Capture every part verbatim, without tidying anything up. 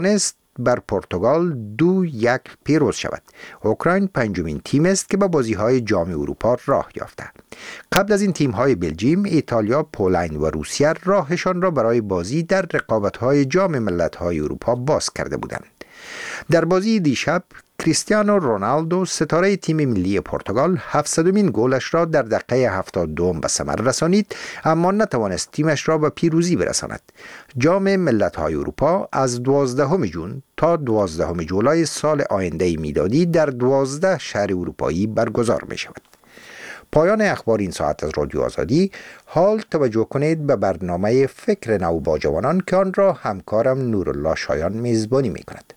است بر پرتغال دو یک پیروز شود. اوکراین پنجمین تیم است که به بازی‌های جام اروپا راه یافته. قبل از این تیم‌های بلژیم، ایتالیا، پولند و روسیه راهشان را برای بازی در رقابت‌های جام ملت‌های اروپا باز کرده بودند. در بازی دیشب کریستیانو رونالدو ستاره تیم ملی پرتغال هفتصدمین گلش را در دقیقه هفتاد و دو به ثمر رسانید، اما نتوانست تیمش را به پیروزی برساند. جام ملت‌های اروپا از دوازدهم ژوئن تا دوازدهم جولای سال آینده میلادی در دوازده شهر اروپایی برگزار می شود. پایان اخبار این ساعت از رادیو آزادی. حال توجه کنید به برنامه فکر نو با جوانان که آن را همکارم نورالله شایان میزبانی می کند.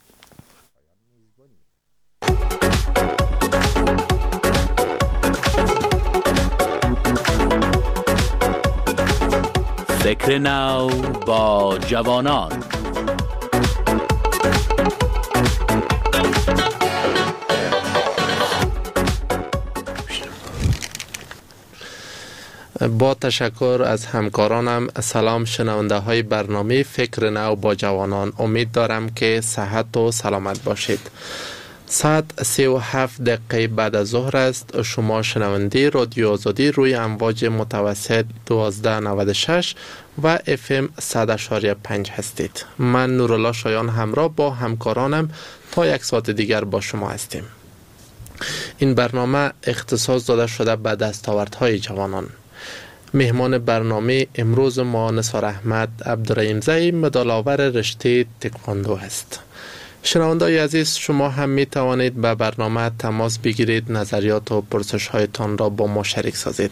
فکر نو با جوانان. با تشکر از همکارانم. سلام شنونده های برنامه فکر نو با جوانان، امید دارم که صحت و سلامت باشید. ساعت سی و هفت دقیقه بعد از ظهر است. شما شنونده رادیو آزادی روی امواج متوسط دوازده نود و شش و اف ام صد و پنج هستید. من نورالله شایان همراه با همکارانم تا یک ساعت دیگر با شما هستیم. این برنامه اختصاص داده شده به دستاوردهای جوانان. مهمان برنامه امروز ما نثار احمد عبدالرحیمزی، مدال‌آور رشته تکواندو است. شنونده‌های عزیز، شما هم می توانید به برنامه تماس بگیرید، نظریات و پرسش هایتان را با ما شریک سازید.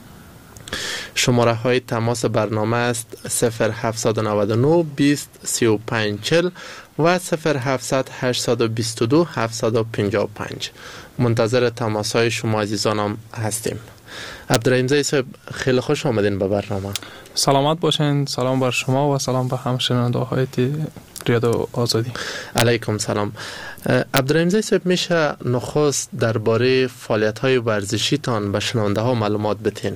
شماره های تماس برنامه است صفر هفت نه نه بیست سی و پنج چهل و صفر هفت هشت دو دو هفت پنج پنج. منتظر تماس های شما عزیزانم هستیم. عبدالرحیمزی صاحب، خیلی خوش آمدین به برنامه. سلامت باشین. سلام بر شما و سلام به همه شنونده های رادیو آزادی. علیکم سلام. عبدالرحیمزی صاحب، میشه نخست درباره فعالیت های ورزشی تان به شنونده ها معلومات بتین؟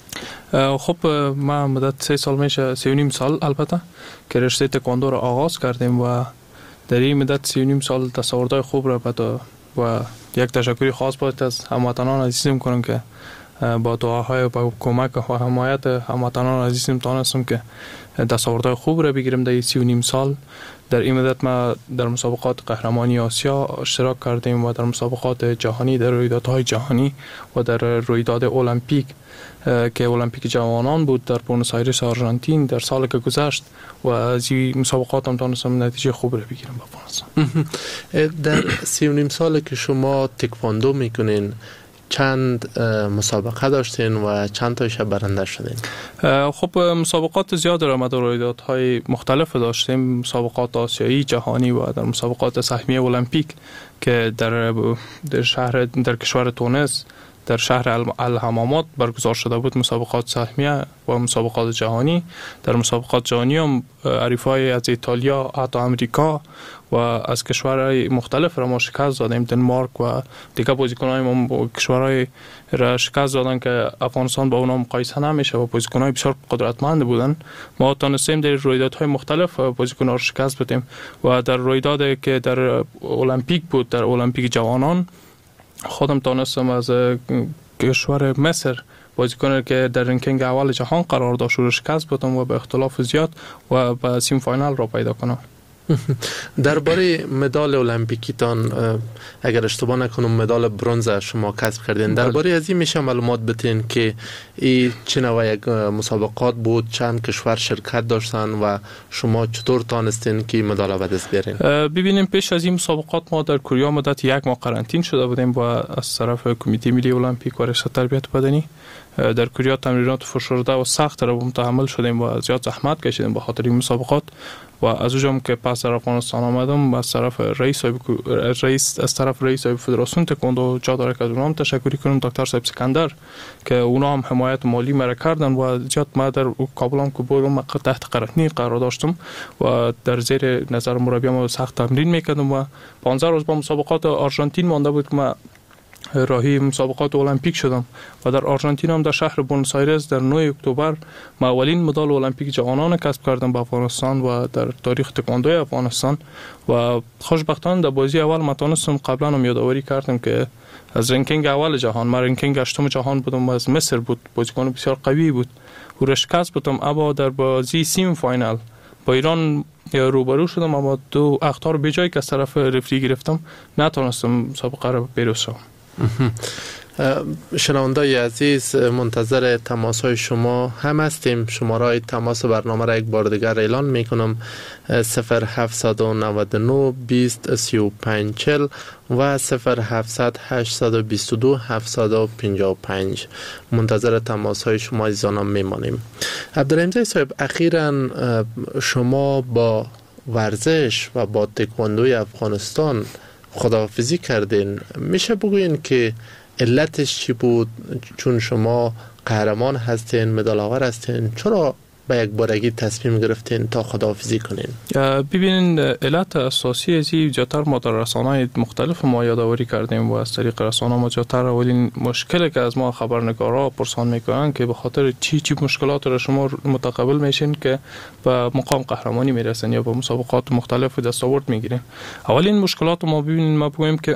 خب ما مدت سه سال میشه، سه و نیم سال البته که رشته تکواندو را آغاز کردیم و در این مدت سه و نیم سال دستاوردهای خوب را بده و یک تشکری خاص باید از هموطنان عزیزم کنم که با دعاهای و کمک و حمایت هموطنان عزیزم تانستم که دستاوردهای خوب را بگیرم. در سی و نیم سال در این مدت ما در مسابقات قهرمانی آسیا اشتراک کردیم و در مسابقات جهانی، در رویدادهای جهانی و در رویداد المپیک که المپیک جوانان بود در بونوس آیرس آرژانتین در سال که گذشت و از این مسابقات هم تونستم نتیجه خوب را بگیرم. با در سی و نیم سال که شما تکواندو میکنین، چند مسابقه داشتین و چند تایش برنده شدین؟ خب مسابقات زیاد را ما در رویدادهای مختلف داشتیم، مسابقات آسیایی، جهانی و در مسابقات سهمیه المپیک که در در شهر در کشور تونس در شهر الحمامات برگزار شده بود، مسابقات سهمیه و مسابقات جهانی. در مسابقات جهانی هم حریفای از ایتالیا، حتی امریکا و از کشورهای مختلف را ما شکست دادیم، دنمارک و دیگه بازیکن‌های ما کشورهای را شکست دادن که افغانستان با اونها مقایسه نمیشه و بازیکن‌های بسیار قدرتمند بودن. ما تونستیم در رویدادهای مختلف بازیکن‌ها را شکست بدیم و در رویدادی که در المپیک بود، در المپیک جوانان، خودم تونستم از کشور مصر بازیکن که در رنکینگ اول جهان قرار داشت رو شکست بدم و به اختلاف زیاد و به سیم فاینال را پیدا کنم. درباره مدال المپیکی تان، اگر اشتباه نکنم مدال برنز شما کسب کردین، درباره از این میشه معلومات بتین که این چه نوع یک مسابقات بود، چند کشور شرکت داشتن و شما چطور تانستین که مدال به دست بیارین؟ ببینیم پیش از این مسابقات ما در کره مدت یک ماه قرنطینه شده بودیم با از طرف کمیته ملی المپیک و رشته تربیت بدنی. در کره تمرینات فشرده و سخت را متحمل شدیم و زیاد زحمت کشیدیم به خاطر این مسابقات و از اونجا که پس در افغانستان آمدم از طرف رئیس رئیس از طرف رئیس فدراسیون تکواندو جا داره که اونام تشکری کنم، دکتر صاحب سکندر، که اونا هم حمایت مالی مرا کردن و زیاد ما در کابل هم که بودم تحت قرنطینه قرار داشتم و در زیر نظر مربی ما سخت تمرین میکردم و پانزده روز با مسابقات آرژانتین مانده بود که ما راهی مسابقات المپیک شدم و در آرژانتین هم در شهر بونس آیرس در نه اکتبر ما اولین مدال المپیک جوانان کسب کردم به افغانستان و در تاریخ تکواندوی افغانستان و خوشبختانه در بازی اول ما تونستم قبلا هم یادآوری کردم که از رنکینگ اول جهان، ما رنکینگ هشتم جهان بودم، از مصر بود، بازیکن بسیار قوی بود و را شکست بودم، اما در بازی سیم فاینال با ایران روبرو شدم اما دو اخطار به جای که از طرف رفری گرفتم نتونستم مسابقه را پیروز شوم. شنوندای عزیز، منتظر تماس های شما هم هستیم. شماره تماس برنامه را یک بار دیگر اعلان می کنم: صفر هفت نه نه بیست سی و پنج چهل و صفر هفت هشت دو دو هفت پنج پنج. منتظر تماس های شما عزیزانم می مانیم. عبدالرحیم صاحب، اخیراً شما با ورزش و با تکواندوی افغانستان خداحافظی کردین. میشه بگوین که علتش چی بود؟ چون شما قهرمان هستین، مدال آور هستین، چرا به یک بارگی تصمیم گرفتین تا خداحافظی کنین؟ ببینین، علت اساسی ازی جاتر ما در رسانه‌های مختلف ما یادآوری کردیم و از طریق رسانه ما جاتر اولین مشکلی که از ما خبرنگارا پرسان میکنن که به خاطر چی چی مشکلات را شما متقبل میشین که به مقام قهرمانی میرسین یا به مسابقات مختلف دستاورد میگیرین. اولین مشکلات ما ببینین، ما بگویم که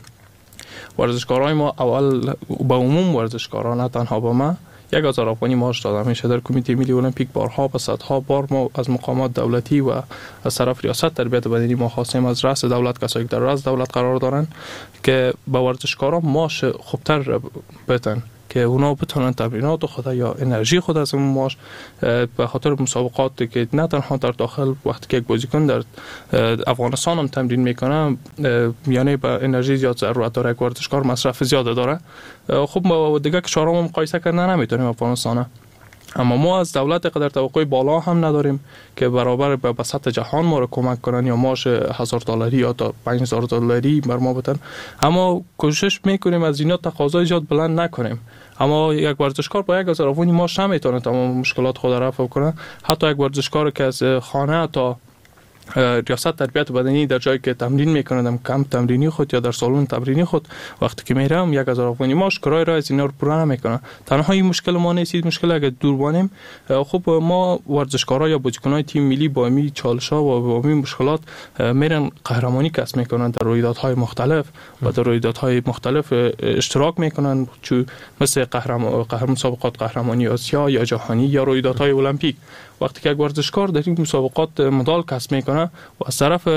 ورزشکارای ما اول با عموم ورزشکاران، نه تنها با ما، یک هزار افغانی معاش داده میشه. در کمیته ملی المپیک بارها و صدها بار ما از مقامات دولتی و از طرف ریاست تربیت بدنی ما خواستیم از رأس دولت، کسایی که در رأس دولت قرار دارن، که با ورزشکاران معاش خوبتر بدن که اونا بتونن تمرینات خود یا انرژی خود از اون معاش به خاطر مسابقات که نه تنها در داخل، وقتی که یک بازیکن در افغانستان هم تمرین میکنه یعنی به انرژی زیاد ضرورت داره، یک ورزشکار مصرف زیاد داره. خب ما دیگه کشورها هم مقایسه کردن نمیتونیم افغانستان، اما ما از دولت قدر توقع بالا هم نداریم که برابر به سطح جهان ما رو کمک کنن یا معاش هزار دلاری یا تا پنج هزار دلاری بر ما بدن. اما کوشش میکنیم از اینا تقاضای زیاد بلند نکنیم. اما یک ورزشکار با یک هزار افغانی معاش نمیتونه تمام مشکلات خود را رفع کنه. حتی یک ورزشکار که از خانه تا ریاست تربیت بدنی در جایی که تمرین میکنه، کمپ تمرینی خود یا در سالن تمرینی خود، وقتی که میرم یک هزار افغانی معاش کرای را از اینا رو پورا نمیکنه. تنها این مشکل ما نیست، مشکل اگه دور بانیم. خب ما ورزشکارا یا بازیکنای تیم ملی با می چالش‌ها و با می مشکلات میرن قهرمانی کسب میکنن در رویدادهای مختلف و در رویدادهای مختلف اشتراک میکنن، چون مثل قهرمان قهرمان مسابقات قهرمانی آسیا یا جهانی یا رویدادهای المپیک. وقتی که یک ورزشکار در این مسابقات مدال کسب میکنه و از طرف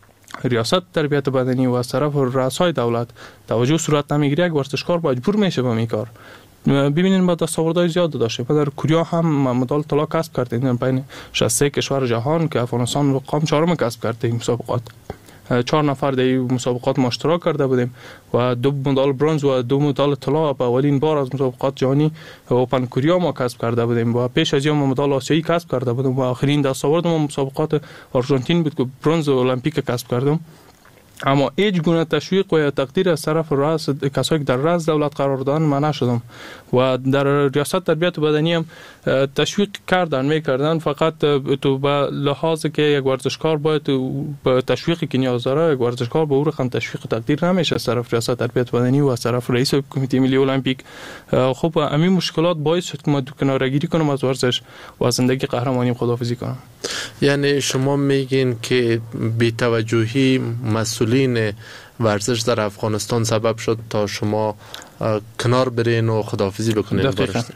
ریاست تربیت بدنی و از طرف رؤسای دولت توجه صورت نمیگیره، یک ورزشکار مجبور میشه به این کار. ببینین ما دستاوردهای زیاد داشتیم. ما در کوریا هم مدال طلا کسب کردیم بین شصت و سه کشور جهان که افغانستان مقام چهارم کسب کرده این مسابقات. چهار نفر در این مسابقات ما اشتراک کرده بودیم و دو مدال برنز و دو مدال طلا به اولین بار از مسابقات جهانی اوپن کوریا ما کسب کرده بودیم و پیش از این ما مدال آسیایی کسب کرده بودیم و آخرین دستاورد ما مسابقات آرژانتین بود که برنز المپیک کسب کردم. اما هیچ گونه تشویق و تقدیر از طرف رئیس کسایی که در رئیس دولت قرار دارن من نشدم و در ریاست تربیت بدنی هم تشویق کردن میکردن، فقط تو به لحاظ که یک ورزشکار باید به تشویقی که نیاز داره، یک ورزشکار به او رقم تشویق تقدیر نمیشه از طرف ریاست تربیت بدنی و از طرف رئیس کمیته ملی المپیک. خب همین مشکلات باعث شد که ما کناره‌گیری کنم از ورزش و از زندگی قهرمانیم خداحافظی کنم. یعنی شما میگین که بی‌توجهی مسئولین ورزش در افغانستان سبب شد تا شما کنار برین و خداحافظی بکنین؟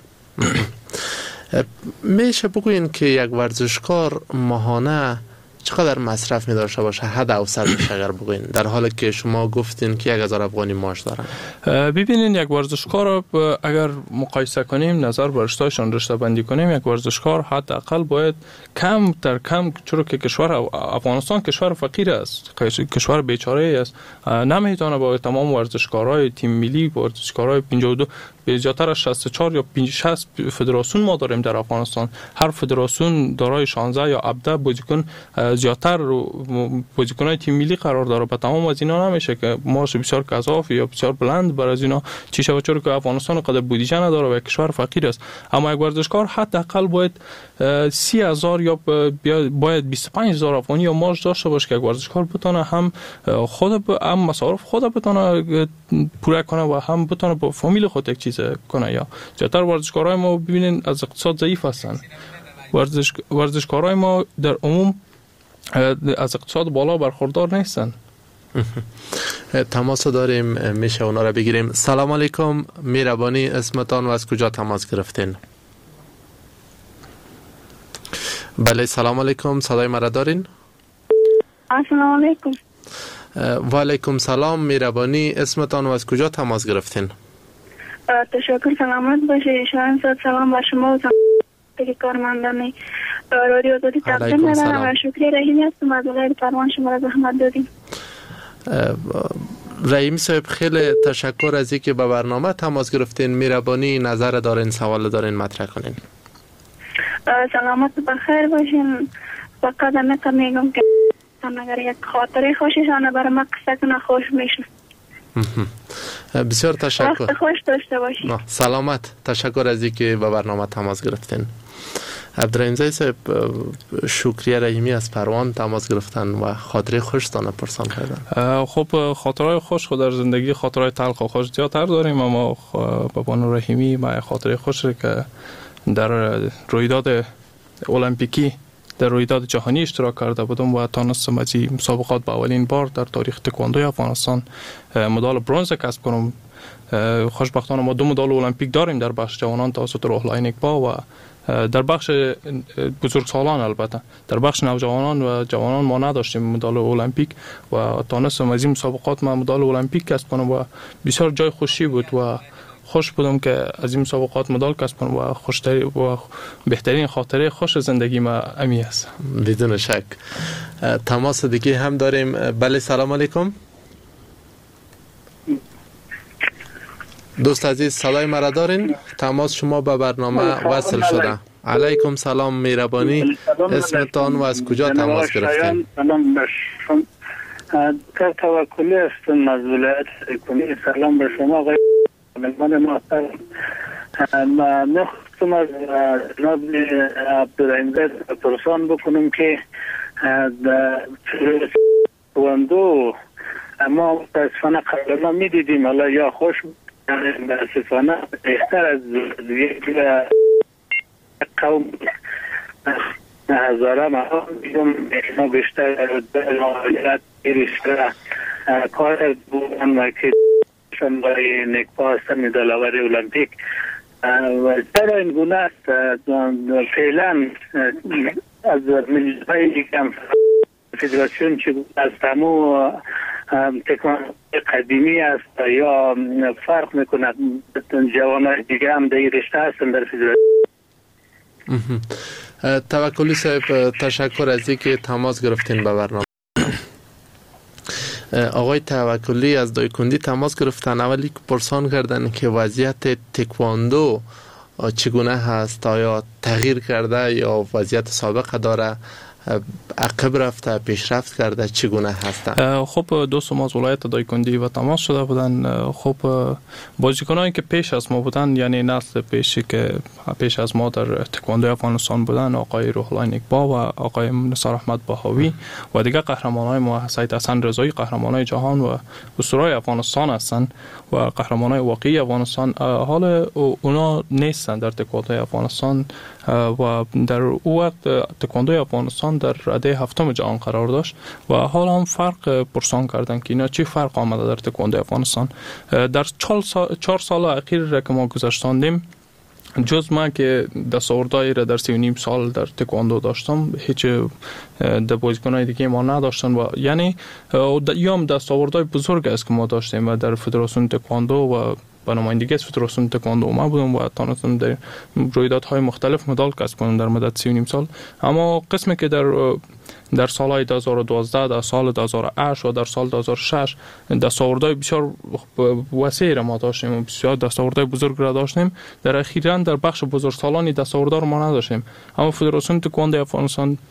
میشه بگوین که یک ورزشکار ماهانه چقدر مصرف می داشته باشه، حد اوسطش اگر بگوین، در حالی که شما گفتین که یک هزار افغانی معاش دارن؟ ببینین یک ورزشکار اگر مقایسه کنیم، نظر بر رشته‌شان رشته بندی کنیم، یک ورزشکار حداقل باید کم در کم، چون که کشور افغانستان کشور فقیر است، کشور بیچاره است، نمیتونه با تمام ورزشکارای تیم ملی، ورزشکارای پنجاه و دو بیشتر از شصت و چهار یا شصت فدراسیون ما داریم در افغانستان. هر فدراسیون دارای شانزده یا هفده بازیکن زیادتر بازیکن‌های تیم ملی قرار داره. به تمام از اینا نمیشه که مارش بسیار گزاف یا بسیار بلند برای از اینا چی شود، چون که افغانستان قدر بودجه نداره و کشور فقیر است. اما یک ورزشکار حداقل باید سی هزار یا باید بیست و پنج هزار افغانی یا مارش داشته باشه که یک ورزشکار بتونه هم خود هم مصارف خود بتونه پوره کنه و هم بتونه با فامیل خود یک چیز کنه. یا زیادتر ورزشکارای ما ببینین از اقتصاد ضعیف هستن. ورزش ورزشکارای ما در عموم از اقتصاد بالا برخوردار نیستن. تماس داریم، میشه اونا را بگیریم. سلام علیکم، مهربانی اسمتان و از کجا تماس گرفتین؟ بله سلام علیکم، صدای مرا دارین؟ السلام علیکم. و علیکم سلام، مهربانی اسمتان و از کجا تماس گرفتین؟ تشکر، سلامت باشید. شاید صد سلام بر شما و تمام کارمندان رادیو آزادی تقدیم دارم و شکریه رحیمی هستم از ولایت پروان شما را زحمت دادیم. رحیمی صاحب خیلی تشکر از اینکه به برنامه تماس گرفتین. مهربانی نظر دارین، سوال دارین مطرح کنین. سلامت بخیر باشین. فقط همه میگم که اگر یک خاطره خوششانه برای ما قصه کنه خوش میشه. بسیار تشکر. وقت خوش داشته باشین. سلامت. تشکر از اینکه به برنامه تماس گرفتین. عبدالرحیم زی صاحب، شکریه رحیمی از پروان تماس گرفتن و خاطره خوشتان پرسان کردن. خب خاطرهای خوش خود در زندگی خاطرهای تلخ و خوش زیادتر داریم، اما با بانو رحیمی ما خاطره خوش که در رویداد المپیکی در رویداد جهانی اشتراک کرده بودم و تانستم از این مسابقات به اولین بار در تاریخ تکواندوی افغانستان مدال برنز کسب کنم. خوشبختانه ما دو مدال المپیک داریم در بخش جوانان توسط روح الله نکبا و در بخش بزرگسالان، البته در بخش نوجوانان و جوانان ما نداشتیم مدال المپیک و تانستم از این مسابقات ما مدال المپیک کسب کنم و بسیار جای خوشی بود و خوش بودم که از این مسابقات مدال کسب کنم و خوشتری و بهترین خاطره خوش زندگی ما امی است. بدون شک. تماس دیگه هم داریم. بله سلام علیکم. دوست عزیز صدای مرا دارین؟ تماس شما به برنامه وصل شده. علیکم سلام، مهربانی اسمتان و از کجا تماس گرفتین؟ سلام بر شما. دکتر توکلی هستم از ولایت کنی. سلام بر شما آقای مهمان محترم. ما نخواستم از جناب عبدالرحیم زی پرسان بکنم که تکواندو ما متاسفانه قبل ما میدیدیم، حالا یا خوش متاسفانه بهتر از یک قوم هزاره ما میدونم اینا بیشتر مهاجرت بیشتر کار بودن و که شان برای نکبا هستن مدال المپیک و چرا این گونه است. فعلا از ملی های دیگه فدراسیون چه از تمو تکواندو قدیمی است یا فرق میکنه جوانای دیگه هم در رشته هستن در فدراسیون. توکلی صاحب تشکر از اینکه تماس گرفتین به برنامه. آقای توکلی از دایکندی تماس گرفتن. اولی که پرسان کردن که وضعیت تکواندو چگونه هست، آیا تغییر کرده یا وضعیت سابق داره، عقب رفته پیشرفت کرده، چگونه هستن؟ خب دوست ما از ولایت دایکندی و تماس شده بودن. خب بازیکنایی که پیش از ما بودن، یعنی نسل پیشی که پیش از ما در تکواندو افغانستان بودن، آقای روح الله نکبا و آقای نثار احمد بهاوی و دیگر قهرمانای ما، سید حسن رضایی قهرمانای جهان و اسطورهای افغانستان هستند و قهرمانای واقعی افغانستان. حال اونا نیستن در تکواندو افغانستان و در او وقت تکواندو افغانستان در رده هفتم جهان قرار داشت و حالا هم فرق پرسان کردن که اینا چی فرق آمده در تکواندو افغانستان. در چهار سال اخیر که ما گذشتاندیم، جز من که دستاوردهایی را در سی و نیم سال در تکواندو داشتم، هیچ در بازیکنای دیگه ما نداشتن و یعنی یا هم دستاوردهای بزرگ است که ما داشتیم و در فدراسیون تکواندو و با نمایندگی از فدراسیون تکواندو ما بودم و تانستم در رویدادهای مختلف مدال کسب کنم در مدت سی و نیم سال. اما قسمی که در در سالهای دو هزار و دوازده، در سال دو هزار و هشت و در سال دو هزار و شش دستاوردهای بسیار وسیع را ما داشتیم و بسیار دستاوردهای بزرگ را داشتیم. در اخیراً در بخش بزرگسالانی دستاوردها را ما نداشتیم، اما فدراسیون تکواندو افغانستان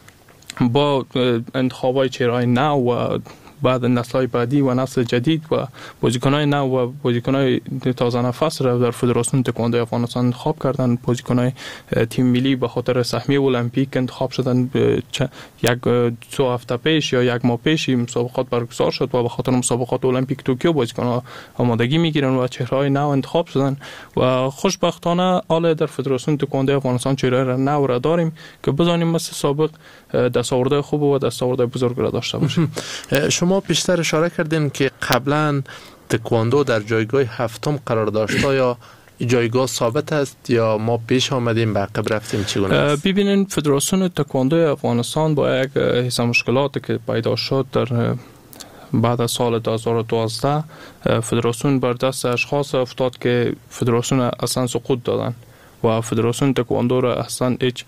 با انتخابای چهره‌های نو و بعد نسل‌های بعدی و نسل جدید و بازیکن‌های نو و بازیکن‌های تازه نفس را در فدراسیون تکواندو افغانستان انتخاب کردن. بازیکن‌های تیم ملی به خاطر سهمیه المپیک انتخاب شدن. یک دو هفته پیش یا یک ماه پیش مسابقات برگزار شد و به خاطر مسابقات المپیک توکیو بازیکن‌ها آمادگی می‌گیرن و چهره‌های نو انتخاب شدن و خوشبختانه حالا در فدراسیون تکواندو افغانستان چهره نو را داریم که بزنیم مثل سابق دستاوردهای خوب و دستاوردهای بزرگ را داشته باشیم. شما پیشتر اشاره کردین که قبلا تکواندو در جایگاه هفتم قرار داشته، یا جایگاه ثابت است یا ما پیش آمدیم به عقب رفتیم؟ چگونه است؟ ببینین فدراسیون تکواندو افغانستان با یک حیث مشکلاتی که پیدا شد در بعد از سال دو هزار و دوازده فدراسیون بر دست اشخاص افتاد که فدراسیون اصلا سقوط دادن و فدراسیون تکواندو را اصلا هیچ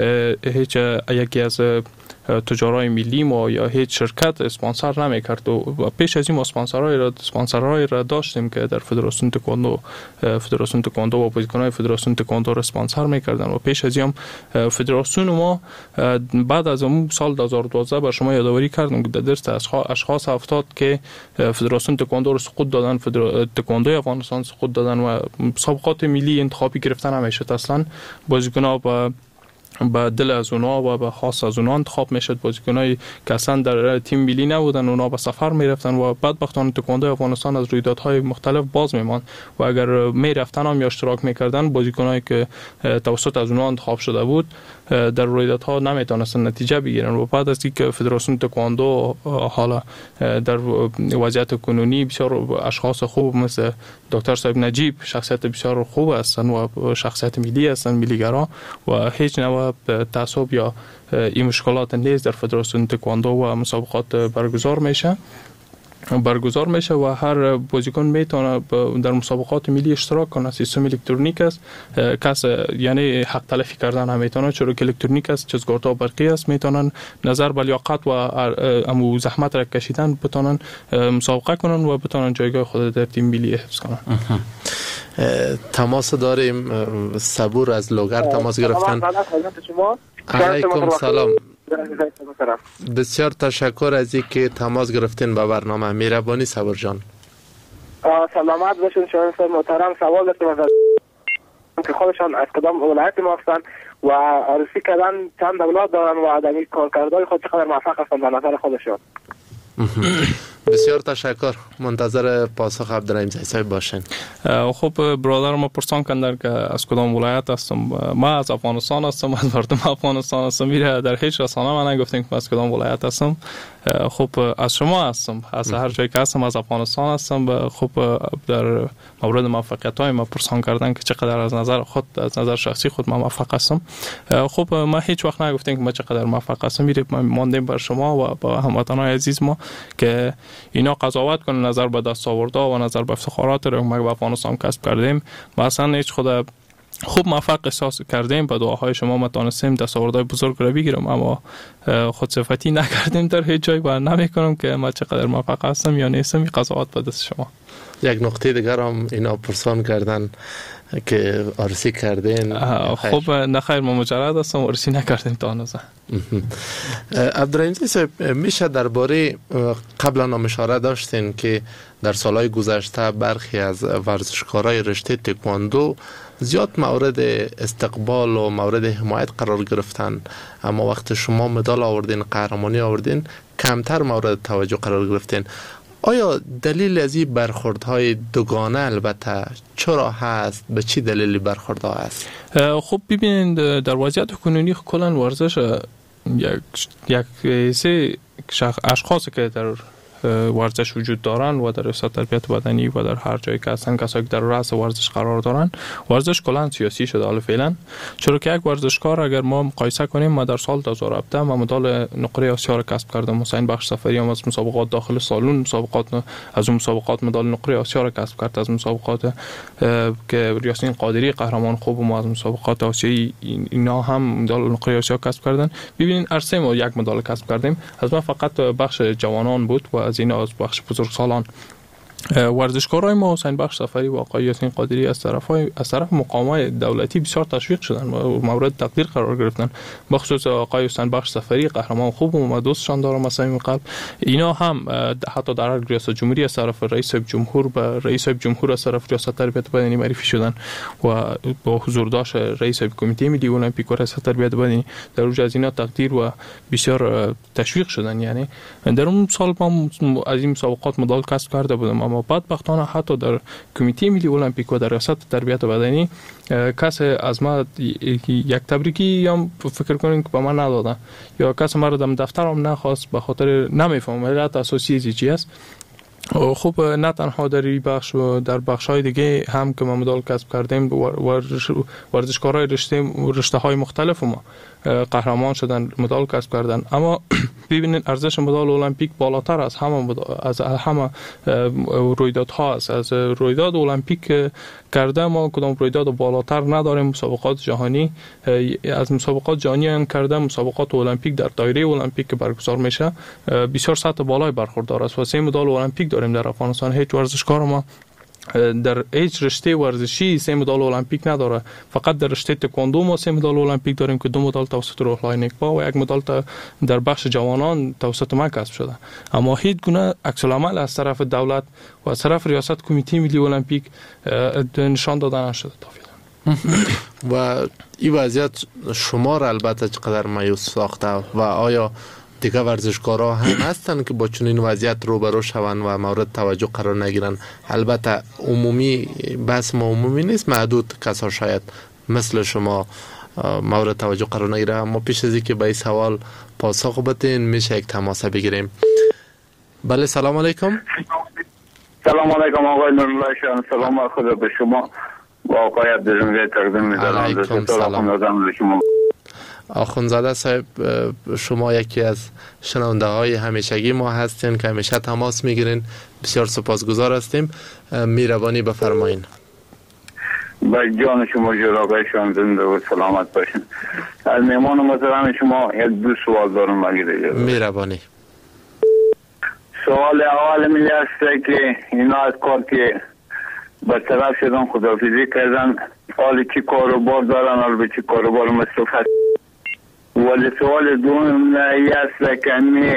هیچ یکی از تجارای ملی ما یا هیچ شرکت اسپانسر نمی‌کرد و پیش از این اسپانسرای را اسپانسرای را داشتیم که در فدراسیون تکواندو فدراسیون تکواندو و بازیکن‌های فدراسیون تکواندو را اسپانسر می‌کردن و پیش از این فدراسیون ما بعد از اون سال دو هزار و دوازده بر شما یادآوری کردم که در دست اشخاص افتاد که فدراسیون تکواندو را سقوط دادن، تکواندو افغانستان سقوط دادن و مسابقات ملی انتخابی گرفتن نمی‌شد. اصلا بازیکن‌ها با با دل از اونا و به خاص از اونا انتخاب میشد. بازیکنایی که اصلا در تیم ملی نبودن اونا به سفر میرفتن و بدبختانه تکواندو افغانستان از رویدادهای مختلف باز میمان و اگر میرفتن هم یا اشتراک میکردن بازیکنایی که توسط از اونا انتخاب شده بود در رویدادها نمیتونستن نتیجه بگیرن و بعد از اینکه فدراسیون تکواندو حالا در وضعیت کنونی بسیار اشخاص خوب مثل دکتر صاحب نجیب شخصیت بسیار خوب هستن و شخصیت ملی هستن، ملیگرا و هیچ نوع تعصب یا این مشکلات نیست در فدراسیون تکواندو و مسابقات برگزار میشه برگزار میشه و هر بازیکن میتونه در مسابقات ملی اشتراک کنه. سیستم الکترونیک است، کس یعنی حق تلفی کردن هم میتونه چون که الکترونیک است، چسگارتا برقی است، میتونن نظر به لیاقت و امو زحمت را کشیدن بتونن مسابقه کنن و بتونن جایگاه خود در تیم ملی حفظ کنن. تماس داریم. صبور از لوگر تماس گرفتن. علیکم سلام. بسیار تشکر از اینکه تماس گرفتین به برنامه. مهربانی صبور جان. سلامت باشین شما محترم. سوال داشتم که خودشان از کدام ولایت ما هستند و عروسی کردن چند اولاد دارن و در کارکردهای خود چقدر موفق هستند به نظر خودشان؟ بسیار تشکر. منتظر پاسخ عبدالرحیم زی صاحب باشین. خب برادر ما پرسان کردن که از کدام ولایت هستم. ما از افغانستان هستم، از مردم افغانستان هستم. میره در هیچ رسانه من نگفتیم که از کدام ولایت هستم. خب از شما هستم، از هر جایی که هستم از افغانستان هستم. خب در مورد موفقیت های ما پرسان کردن که چقدر از نظر خود از نظر شخصی خود ما موفق هستم. خب ما هیچ وقت نگفتیم که ما چقدر موفق هستم. میره ماندیم بر شما و با هموطنان عزیز ما که اینا قضاوت کنن نظر به دستاوردها و نظر به افتخارات رو ما به افغانستان کسب کردیم. ما اصلا هیچ خود خوب موفق احساس کردیم. با دعاهای شما ما تونستیم دستاوردهای بزرگ رو بگیریم، اما خودصفتی نکردیم در هیچ جای و نمیکنم که ما چقدر موفق هستم یا نیستم. قضاوت به دست شما. یک نقطه دیگر هم اینا پرسان کردن که عروسی کردین. خب نخیر ما مجرد هستم، عروسی نکردیم تا هنوز. عبدالرحیم صاحب میشه درباره قبلا هم اشاره داشتین که در سالهای گذشته برخی از ورزشکارای رشته تکواندو زیاد مورد استقبال و مورد حمایت قرار گرفتن، اما وقت شما مدال آوردین، قهرمانی آوردین، کمتر مورد توجه قرار گرفتین. آیا دلیل از این برخوردهای دوگانه البته چرا هست؟ به چی دلیلی برخوردها هست؟ خب ببینید در وضعیت کنونی کلا ورزش یک یک سه اشخاصی که در ورزش وجود دارن و در ریاست تربیت بدنی و در هر جایی که هستن، کسایی که در رأس ورزش قرار دارن، ورزش کلا سیاسی شده حالا فعلا. چرا که یک ورزشکار اگر ما مقایسه کنیم، ما در سال دو هزار و هفده ما مدال نقره آسیا را کسب کردم. حسین بخش سفری هم از مسابقات داخل سالن مسابقات از اون مسابقات مدال نقره آسیا را کسب کرد. از مسابقات که ریاستین قادری قهرمان خوب ما از مسابقات آسیایی اینا هم مدال نقره آسیا کسب کردن. ببینید عرصه ما یک مدال کسب کردیم. از ما فقط بخش جوانان بود و از این از بخش بزرگسالان ورزشکارای ما حسین بخش صفری و آقای یاسین قادری از طرف از طرف مقامات دولتی بسیار تشویق شدن و مورد تقدیر قرار گرفتن. بخصوص آقای حسین بخش صفری قهرمان خوب و ما دوستشان دارم از همین قبل. اینا هم حتی در ریاست جمهوری از طرف رئیس جمهور و رئیس جمهور از طرف ریاست تربیت بدنی معرفی شدن و با حضور داشت رئیس کمیته ملی المپیک و رئیس تربیت بدنی در اوج از اینا تقدیر و بسیار تشویق شدن. یعنی در اون سال ما از این مسابقات مدال کسب کرده بودم، اما بدبختانه حتی در کمیته ملی المپیک و در ریاست تربیت بدنی کسی از ما یک تبریکی یا فکر کنین که به من ندادن یا کسی مرا در دفترم نخواست، به خاطر نمیفهمم علت اساسی چی است. خوب نه تنها در این بخش و در بخش‌های دیگه هم که ما مدال کسب کردیم ورزشکارای رشته رشته های مختلف ما قهرمان شدن، مدال کسب کردن، اما ببینید ارزش مدال المپیک بالاتر از همه از همه رویدادها است. از رویداد المپیک کرده ما کدام رویداد بالاتر نداریم. مسابقات جهانی از مسابقات جهانی هم کرده مسابقات المپیک در دایره المپیک که برگزار میشه بسیار سطح بالای برخوردار است و سه مدال المپیک داریم در افغانستان. هیچ ورزشکار ما در هیچ رشته ورزشی سه مدال المپیک نداره. فقط در رشته تکواندو ما سه مدال المپیک داریم که دو مدال توسط روح‌الله نکبا و یک مدال در بخش جوانان توسط ما کسب شده. اما هیچ گونه عکس العمل از طرف دولت و از طرف ریاست کمیته ملی المپیک نشان داده نشده تا و این وضعیت شما را البته چقدر مایوس ساخته و آیا دیگه ورزشکارها هم هستن که با چنین وضعیت روبرو شوند و مورد توجه قرار نگیرن؟ البته عمومی بس ما عمومی نیست، محدود کسا شاید مثل شما مورد توجه قرار نگیره. اما پیش از اینکه به این سوال پاسخ بدین میشه یک تماس بگیریم. بله سلام علیکم. سلام علیکم آقای نورالله شان. سلام خدا به شما و آقای عبدالجمیل تقدیم می‌دارم. علیکم سلام. شما آخوندزاده صاحب، شما یکی از شنونده های همیشگی ما هستین که همیشه تماس میگیرین، بسیار سپاسگزار هستیم. مهربانی بفرمایین. با جان شما جراغشان زنده و سلامت باشین. از مهمان محترم شما یک دو سوال دارم بگیره. مهربانی. سوال اول میلی است که اینا از کار که برطرف شدن خداحافظی کردن، حال چی کاروبار دارن، حال به چی کاروبار مصروف هست. ولی سوال دوم ای است که همی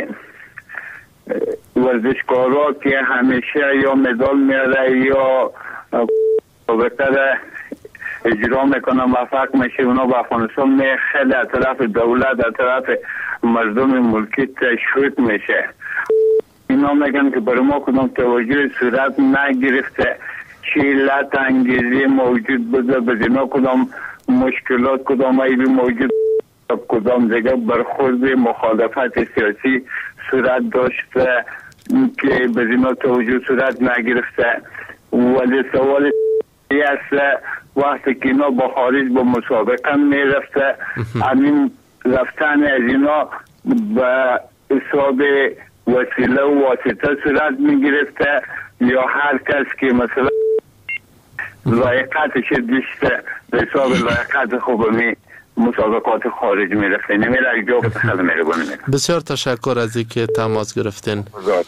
ورزشکارا که همیشه یا مدال میاره یا بهتر اجرا میکنن موفق میشه، اونا به افغانستان می خیلی از طرف دولت از طرف مردم ملکی تشویق میشه. اینا میگن که برای ما کدام توجه صورت نگرفته، چی علت انگیزی موجود بوده، به اینا کدام مشکلات کدام عیبی موجود، کدام دیگه برخورد مخالفت سیاسی صورت داشته که به اینا توجه صورت نگرفته. ولی سوال است وقتی که اینا با خارج با مسابقه میرفته، همین رفتن از اینا به حساب وسیله و واسطه صورت میگرفته یا هر کس که مثلا لایقتش بیشتر به حساب لایقت خوبمی مسابقات خارج میرفته. نمیره جا بتخل میره بانه میره. بسیار تشکر از این که تماس گرفتین.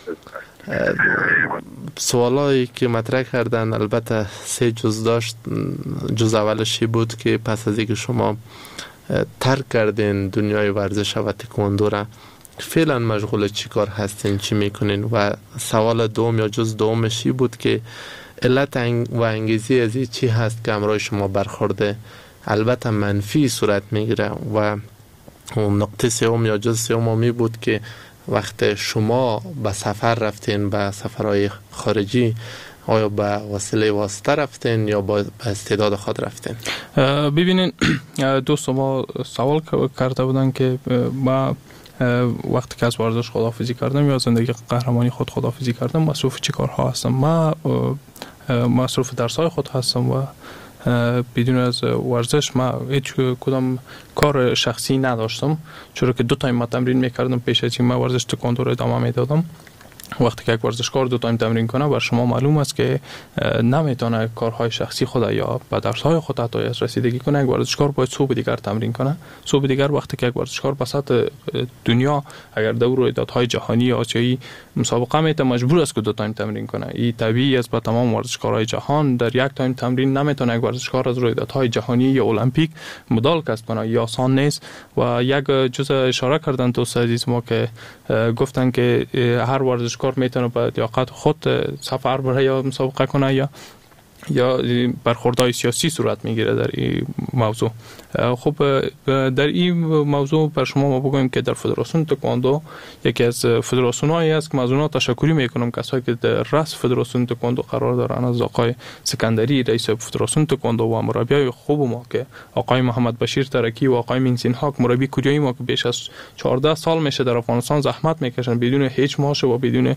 سوالایی که مطرح کردن البته سه جز داشت. جز اولشی بود که پس از اینکه شما ترک کردین دنیای ورزش و تکواندو را، فعلا مشغول چی کار هستین، چی میکنین؟ و سوال دوم یا جز دومشی بود که علت و انگیزی از این چی هست که همراه شما برخورده البته منفی صورت میگیره؟ و نقطه سوم یا جز سومی بود که وقت شما به سفر رفتین، به سفرهای خارجی، آیا به وسیله واسطه رفتین یا با استعداد خود رفتین؟ ببینین دوست ما سوال کرده بودن که ما وقتی که از ورزش خداحافظی کردم یا زندگی قهرمانی خود خداحافظی کردم مصروف چی کارها هستم؟ ما مصروف درس‌های خود هستم و بدون از ورزش ما هیچ کدام کار شخصی نداشتم، چرا که دو تایم ما تمرین میکردم پیش از این ما ورزش تکواندو رو ادامه میدادم وقتی که یک ورزشکار دو تایم تمرین کنه بر شما معلوم است که نمیتونه کارهای شخصی خود یا به درس‌های خود حتی رسیدگی کنه. یک ورزشکار باید صبح دیگر تمرین کنه. صبح دیگر وقتی که یک ورزشکار به سطح دنیا اگر دور رویدادهای جهانی یا آسیایی مسابقه میته مجبور است که دو تایم تمرین کنه. این طبیعی است. با تمام ورزشکارهای جهان در یک تایم تمرین نمیتونه یک ورزشکار از رویدادهای جهانی یا المپیک مدال کسب کنه. یا آسان نیست. و یک جزء اشاره کردن دوست عزیز ما که گفتن که هر ورزشکار میتونه به لیاقت خود سفر بره یا مسابقه کنه یا یا برخوردهای سیاسی صورت میگیره در این موضوع. خب در این موضوع بر شما ما بگویم که در فدراسیون تکواندو یکی از فدراسیون‌هایی است که از اونها تشکری میکنم کسایی که در رأس فدراسیون تکواندو قرار دارن، از آقای سکندری رئیس فدراسیون تکواندو و مربیای خوب ما که آقای محمد بشیر ترکی و آقای مینسین هاک مربی کوریایی ما که بیش از چهارده سال میشه در افغانستان زحمت میکشن بدون هیچ معاش و بدون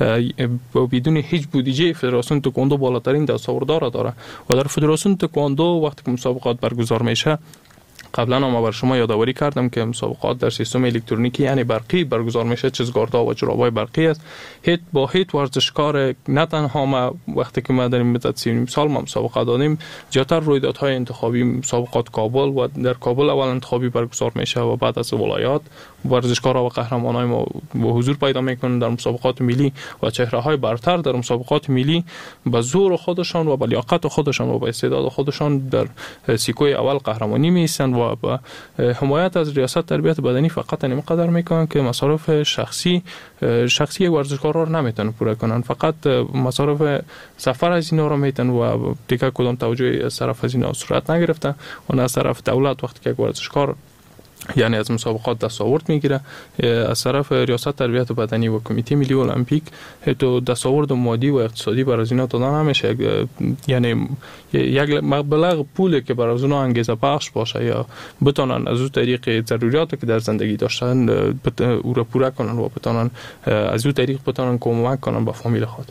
و بدون هیچ بودجه فدراسیون تکواندو بالاترین دستاوردها داره. و در فدراسیون تکواندو وقتی که مسابقات برگزار میشه قبلا ما بر شما یادآوری کردم که مسابقات در سیستم الکترونیکی یعنی برقی برگزار میشه، چیزگاردها و جورابای برقی است. هیچ با هیچ ورزشکار نه تنها ما وقتی که ما در این مدت سی سال ما مسابقه دادیم زیاتر رویدادهای انتخابی مسابقات کابل و در کابل اول انتخابی برگزار میشه و بعد از ولایات ورزشکارها و قهرمانای ما حضور پیدا میکنن در مسابقات ملی و چهره‌های برتر در مسابقات ملی به زور خودشان و به لیاقت خودشان و به استعداد خودشان در سیکوی اول قهرمانی میشن و با حمایت از ریاست تربیت بدنی فقط اینقدر میکنن که مصارف شخصی شخصی ورزشکارا رو نمیتونن پوره کنن، فقط مصارف سفر از اینا رو میتونن و دیگه کدام توجه از طرف از اینا صورت نگرفته. و از طرف دولت وقتی که ورزشکار یعنی از مسابقات دستاورد میگیره از طرف ریاست تربیت بدنی و کمیته ملی المپیک تو دستاورد مادی و اقتصادی برای اینا دادن نمیشه. یعنی یک مبلغ پولی که برای اونا انگیزه بخش باشه یا بتونن از اون طریق ضروریاتی که در زندگی داشتن او را پوره کنن و بتونن از اون طریق بتونن کمک کنن به فامیل خود.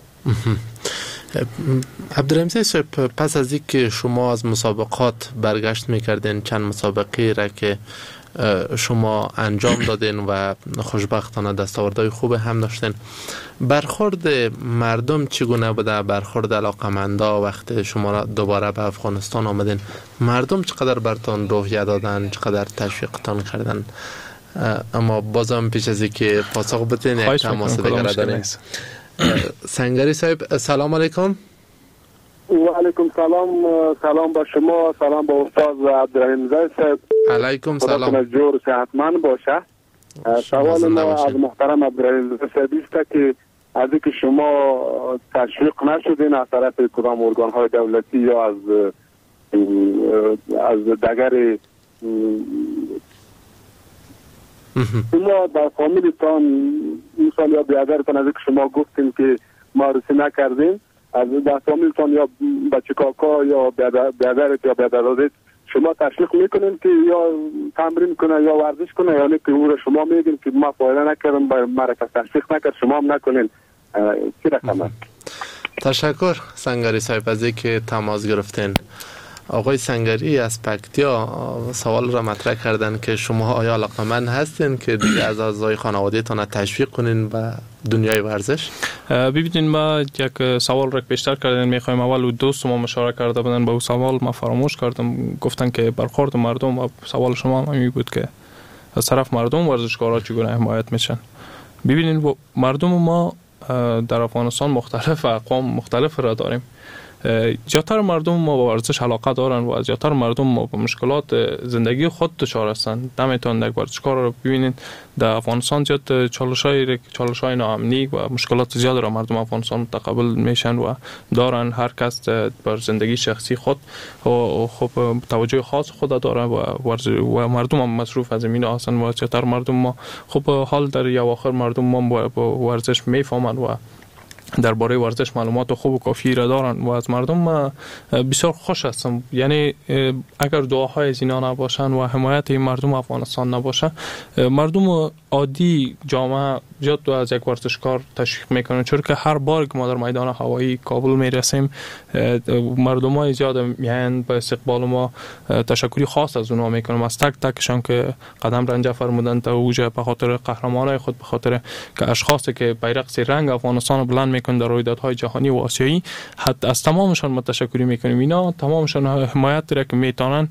عبدالرحیم صاحب، پس از اینکه شما از مسابقات برگشت میکردین چند مسابقه را که شما انجام دادین و خوشبختانه دستاوردهای خوب هم داشتین، برخورد مردم چگونه بوده؟ برخورد علاقمندا وقتی شما دوباره به افغانستان آمدین مردم چقدر برتان روحیه دادن، چقدر تشویقتان کردن؟ اما بازم پیش از اینکه پاسخ بدین یک تماس دیگر داریم. سنگری صاحب سلام علیکم. و علیکم سلام. سلام با شما، سلام با استاد عبدالرحیم صاحب. علیکم سلام. خدا جور صحتمند باشه. سوال ما از محترم عبدالرحیم صاحب است که از اینکه شما تشویق نشدین از طرف کدام ارگان‌های دولتی یا از از دیگر شما در فامیلتان مثلا یا برادرتان از اینکه شما گفتین که معرفی نکردین از در فامیلتان یا بچه کاکا یا برادرت یا برادرت شما تشویق میکنین که یا تمرین کنه یا ورزش کنه، یعنی که او را شما میگین که ما فایده نکردم با مرکز تشویق نکرد شما هم نکنین؟ چی رقم است؟ تشکر سنگری صاحب از اینکه تماس گرفتین. آقای سنگری از پکتیا سوال را مطرح کردن که شما آیا علاقمند هستین که دیگه از اعضای خانواده‌تان تشویق کنین به دنیای ورزش؟ ببینید ما یک سوال را بیشتر کردن میخوایم اول دوست ما مشارکت کرده بودن با سوال ما فراموش کردم گفتن که برخورد مردم و سوال شما هم بود که از طرف مردم ورزشکارا چگونه حمایت میشن. ببینید مردم ما در افغانستان مختلف اقوام مختلف را داریم. زیاتر مردم ما با ورزش علاقه دارن و زیاتر مردم ما با مشکلات زندگی خود دچار هستند. نمیتونن یک ورزشکار رو ببینید در افغانستان زیاد چالش‌های چالش‌های ناامنی و مشکلات زیاد را مردم افغانستان متقبل میشن و دارن. هر کس بر زندگی شخصی خود و خب توجه خاص خود داره و و مردم هم مصروف از این هستن و زیاتر مردم ما خب حال در اواخر مردم ما با ورزش میفهمن و درباره ورزش معلومات خوب و کافی را دارن و از مردم بسیار خوش هستم. یعنی اگر دعاهای از اینا نباشن و حمایت این مردم افغانستان نباشه مردم عادی جامعه زیاد از یک ورزشکار تشویق میکنه، چون که هر بار که ما در میدان هوایی کابل میرسیم مردم های زیاد میان به استقبال ما تشکری خاص از اونها میکنم، از تک تکشان که قدم رنجه فرمودن تا اوج به خاطر قهرمانای خود، به خاطر که اشخاصی که بیرق سی رنگ افغانستان رو بلند میکنن در رویدادهای جهانی و آسیایی، حتی از تمامشان ما تشکری میکنیم. اینا تمامشان حمایت را که میتونن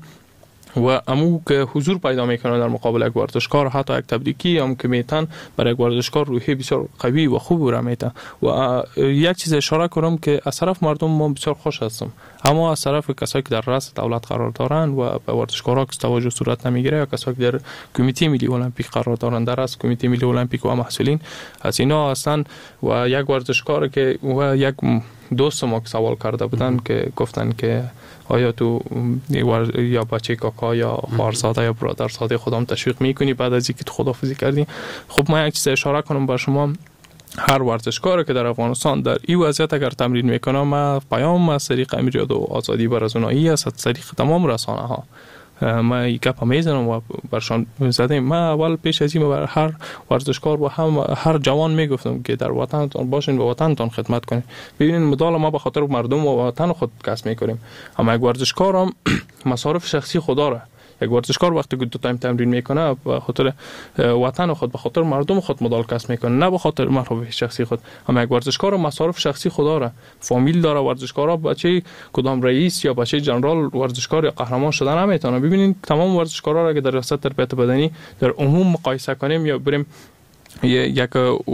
و امو که حضور پیدا میکنه در مقابل یک ورزشکار، حتی یک تبریکی هم که میتن برای یک ورزشکار روحی بسیار قوی و خوب را میتن. و یک چیز اشاره کنم که از طرف مردم ما بسیار خوش هستم، اما از طرف کسایی که در رأس دولت قرار دارن و به ورزشکارا که توجه صورت نمیگیره، یا کسایی که در کمیته ملی المپیک قرار دارن، در رأس کمیته ملی المپیک و مسئولین از اینا هستن. و یک ورزشکار که و یک دوست ما که سوال کرده بودن که گفتن که آیا تو یا بچه کاکا یا خواهرزاده یا برادرزاده خودم تشویق میکنی بعد از اینکه تو خداحافظی کردی؟ خب من یک چیز اشاره کنم بر شما، هر ورزشکار که در افغانستان در این وضعیت اگر تمرین میکنه، ما پیام از طریق امریت و آزادی برازونایی است، از طریق تمام رسانه ها ما یک گپ میزنم و برشان زدیم. ما اول پیش از این بر هر ورزشکار و هم هر جوان میگفتم که در وطنتان باشین و وطنتان خدمت کنین. ببینید مدال ما به خاطر مردم و وطن خود کسب میکنیم، اما یک ورزشکار هم مصارف شخصی خود داره. یک ورزشکار وقتی که دو تایم تمرین میکنه به خاطر وطن خود، به خاطر مردم خود مدال کسب میکنه، نه به خاطر مصارف شخصی خود. اما یک ورزشکار مصارف شخصی خود داره، فامیل داره. ورزشکارا بچه کدام رئیس یا بچه جنرال ورزشکار یا قهرمان شدن نمیتونه. ببینید تمام ورزشکارا را که در ریاست تربیت بدنی در عموم مقایسه کنیم یا بریم یک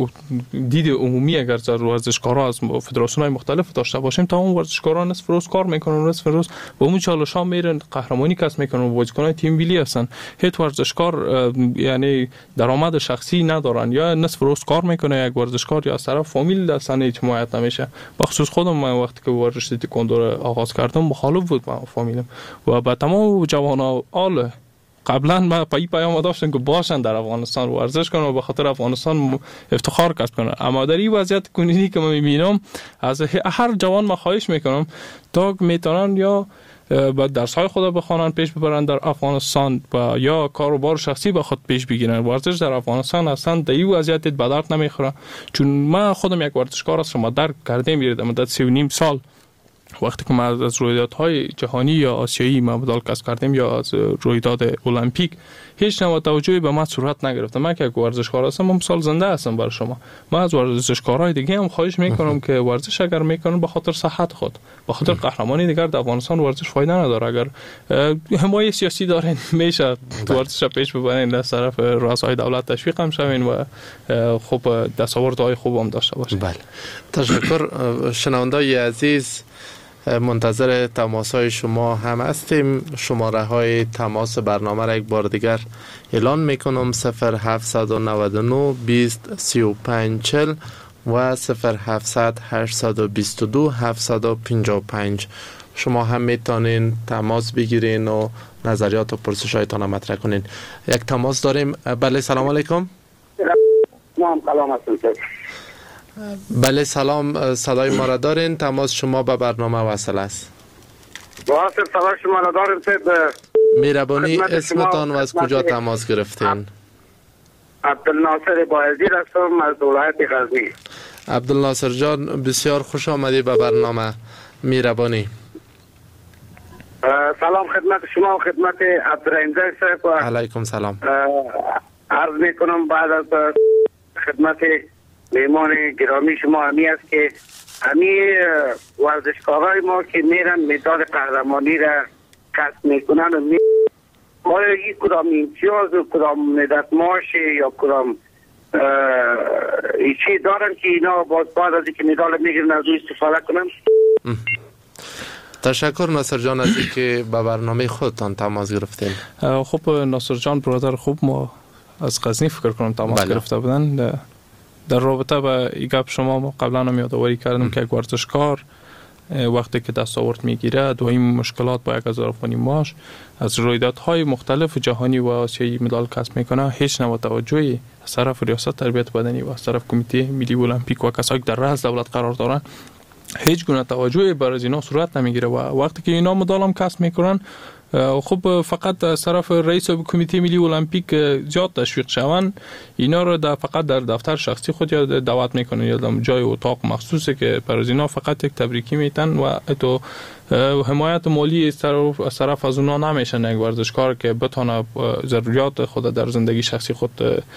دید عمومی اگر در ورزشکارا از فدراسیون‌های مختلف داشته باشیم، تمام ورزشکارا نصف روز کار میکنن، نصف روز با اون چالش‌ها میرن، قهرمانی کسب میکنن، بازیکنان تیم ملی هستن. هیچ ورزشکار یعنی درآمد شخصی ندارن، یا نصف روز کار میکنه یک ورزشکار، یا از طرف فامیل دستن هیچ حمایت نمیشه. بخصوص خودم من وقتی که ورزش تکواندو آغاز کردم مخالف بود با فامیلم و با تمام جوانان آل قبلا ما پای پیام داشتن که باشن در افغانستان ورزش کنن و به خاطر افغانستان افتخار کسب کنن. اما در این وضعیت کنونی که من میبینم از هر جوان ما خواهش میکنم تا میتونن یا با درس‌های خود بخوانن، پیش ببرن در افغانستان و یا کاروبار شخصی به خود پیش بگیرن. ورزش در افغانستان اصلا در این وضعیت به درد نمیخوره، چون من خودم یک ورزشکار هستم، ما درک کردیم در مدت سه و نیم سال وقتی که ما از رویدادهای جهانی یا آسیایی ما مدال کسب کردیم یا از رویداد المپیک هیچ نوع توجهی به ما صورت نگرفته. من که یک ورزشکار هستم، من مثال زنده هستم برای شما. من از ورزشکارهای دیگه هم خواهش میکنم که ورزش اگر میکنن به خاطر صحت خود، به خاطر قهرمانی دیگر در افغانستان ورزش فایده نداره. اگر حمایت سیاسی دارین میشه ورزش پیش ببرین، از طرف رؤسای دولت تشویق هم شوین و خوب دستاوردهای خوب هم داشته باشین. بله، تشکر. شنونده‌های عزیز، منتظر تماس‌های شما هم هستیم. شماره های تماس برنامه را یک بار دیگر اعلان میکنم: صفر هفتصد و نود و نه بیست سی و پنج چهل و صفر هفتصد هشتصد و بیست و دو هفتصد و پنجاه و پنج. شما هم میتونین تماس بگیرین و نظریات و پرسش‌هایتان مطرح کنین. یک تماس داریم. بله، سلام علیکم. سلام علیکم. بله سلام، صدای ما را دارین. تماس شما به برنامه وصل است. واسه صدای شما را داریم. مهربانی اسمتان و از کجا تماس گرفتین؟ عبدالناصر بایزید هستم از ولایت غزنی. عبدالناصر جان، بسیار خوش آمدی به برنامه. مهربانی. سلام خدمت شما و خدمت عبدالرحیم صاحب. و علیکم سلام. عرض میکنم بعد از خدمت مهمان گرامی شما همی است که همی ورزشکارای ما که میرن مدال قهرمانی را کسب میکنن و می... آیا این کدام امتیاز و کدام مدت معاش یا کدام چی دارن که اینا باز بعد از اینکه مدال میگیرن از او استفاده کنن؟ تشکر ناصر جان از اینکه به برنامه خودتان تماس گرفتین. خب ناصر جان برادر خوب، ما از غزنی فکر کنم تماس بله. گرفته بودن. در رابطه با این گپ شما قبلا هم یادآوری کردم که یک ورزشکار وقتی که دستاورد میگیره دویم مشکلات با یک هزار افغانی معاش از رویدادهای مختلف جهانی و آسیایی مدال کسب میکنه، هیچ نوع توجهی از طرف ریاست تربیت بدنی و از طرف کمیته ملی المپیک و کسایی که در رأس دولت قرار دارن هیچ گونه توجهی برای اینا صورت نمیگیره و وقتی که اینا مدال هم کسب میکنن خب فقط از طرف رئیس کمیته ملی المپیک زیاد تشویق شوند، اینا رو در فقط در دفتر شخصی خود یا دعوت میکنن یا در جای اتاق مخصوصی که برای اینا فقط یک تبریکی میتن و تو حمایت مالی از طرف از اونا نمیشن. یک ورزشکار که بتونه ضروریات خود در زندگی شخصی خود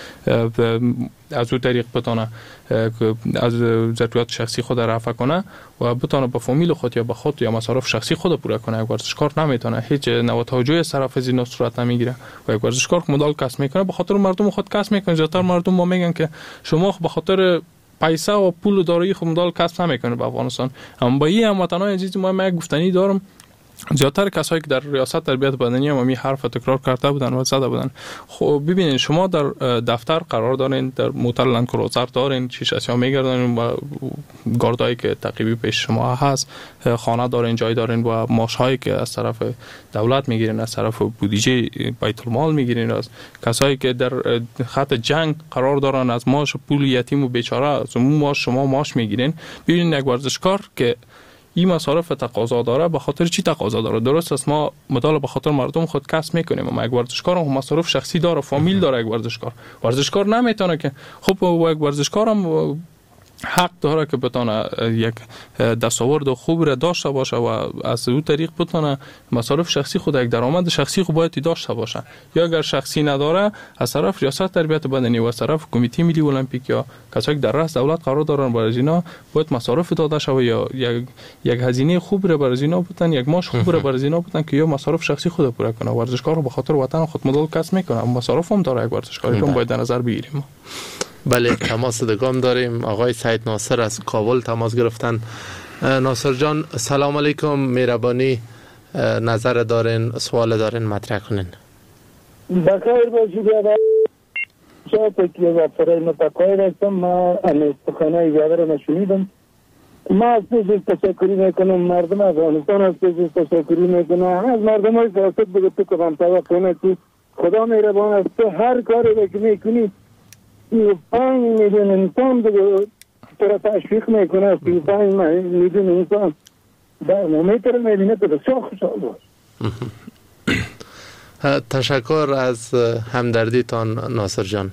از اون طریق بتونه از ضروریات شخصی خود رفع کنه و بتونه به فامیل خود یا به خود یا مصارف شخصی خود پوره کنه. یک ورزشکار نمیتونه هیچ نوع توجهی از طرف از اینا صورت نمیگیره و یک ورزشکار مدال کسب میکنه به خاطر مردم خود کسب میکنه. زیاتر مردم ما میگن که شما به خاطر پیسه و پول و دارایی خود مدال کسب نمیکنه به افغانستان. اما با این هموطنان عزیز ما من گفتنی دارم، زیادتر کسایی که در ریاست تربیت بدنی هم می حرف تکرار کرده بودن و زده بودن. خب ببینید شما در دفتر قرار دارین، در موتر لند کروزر دارین، شیشه اشیا میگردن و گاردایی که تعقیبی پیش شما هست، خانه دارین، جای دارین و معاش هایی که از طرف دولت میگیرین، از طرف بودجه بیت المال میگیرین، از کسایی که در خط جنگ قرار دارن از معاش پول یتیم و بیچاره از اون معاش شما معاش میگیرین. ببینید یک ورزشکار که این مصارف تقاضا داره، به خاطر چی تقاضا داره؟ درست است ما مدال به خاطر مردم خود کسب میکنیم، اما یک ورزشکار هم مصارف شخصی داره، فامیل داره. یک ورزشکار ورزشکار نمیتونه که خب یک ورزشکار هم حق داره که بتونه یک دستاورد خوب را داشته باشه و از اون طریق بتونه مصارف شخصی خود، یک درآمد شخصی خود باید داشته باشه. یا اگر شخصی نداره از طرف ریاست تربیت بدنی و از طرف کمیته ملی المپیک یا کسایی که در رأس دولت قرار دارن برای اینا باید مصارف داده شود یا یک یک هزینه خوب را برای اینا بتن، یک ماش خوب را برای اینا بتن که یا مصارف شخصی خود پوره کنه. ورزشکار به خاطر وطن خود مدال کسب میکنه، اما مصارف هم داره. یک ورزشکاری رو باید در نظر بگیریم. بله، تماس دگام داریم. آقای سید ناصر از کابل تماس گرفتن. ناصر جان سلام علیکم، مهربانی نظر دارین، سوال دارین مطرح کنین. بخیر باشید. شما تکیه و فرای متقاید هستم. ما امیستخانه زیاده رو نشونیدم. ما از پیشش تشکری میکنم، مردم افغانستان از پیشش تشکری میکنم، از مردم های فاسد بگه تو کدام توقع نکنی. خدا مهربان است، تو هر کاری که میکنی پنج میلیون انسان دیگه تو را تشویق میکنه. سی پنج میلیون انسان در مومیتر میبینه که بسیار خوشحال باش. تشکر از همدردیتان ناصر جان.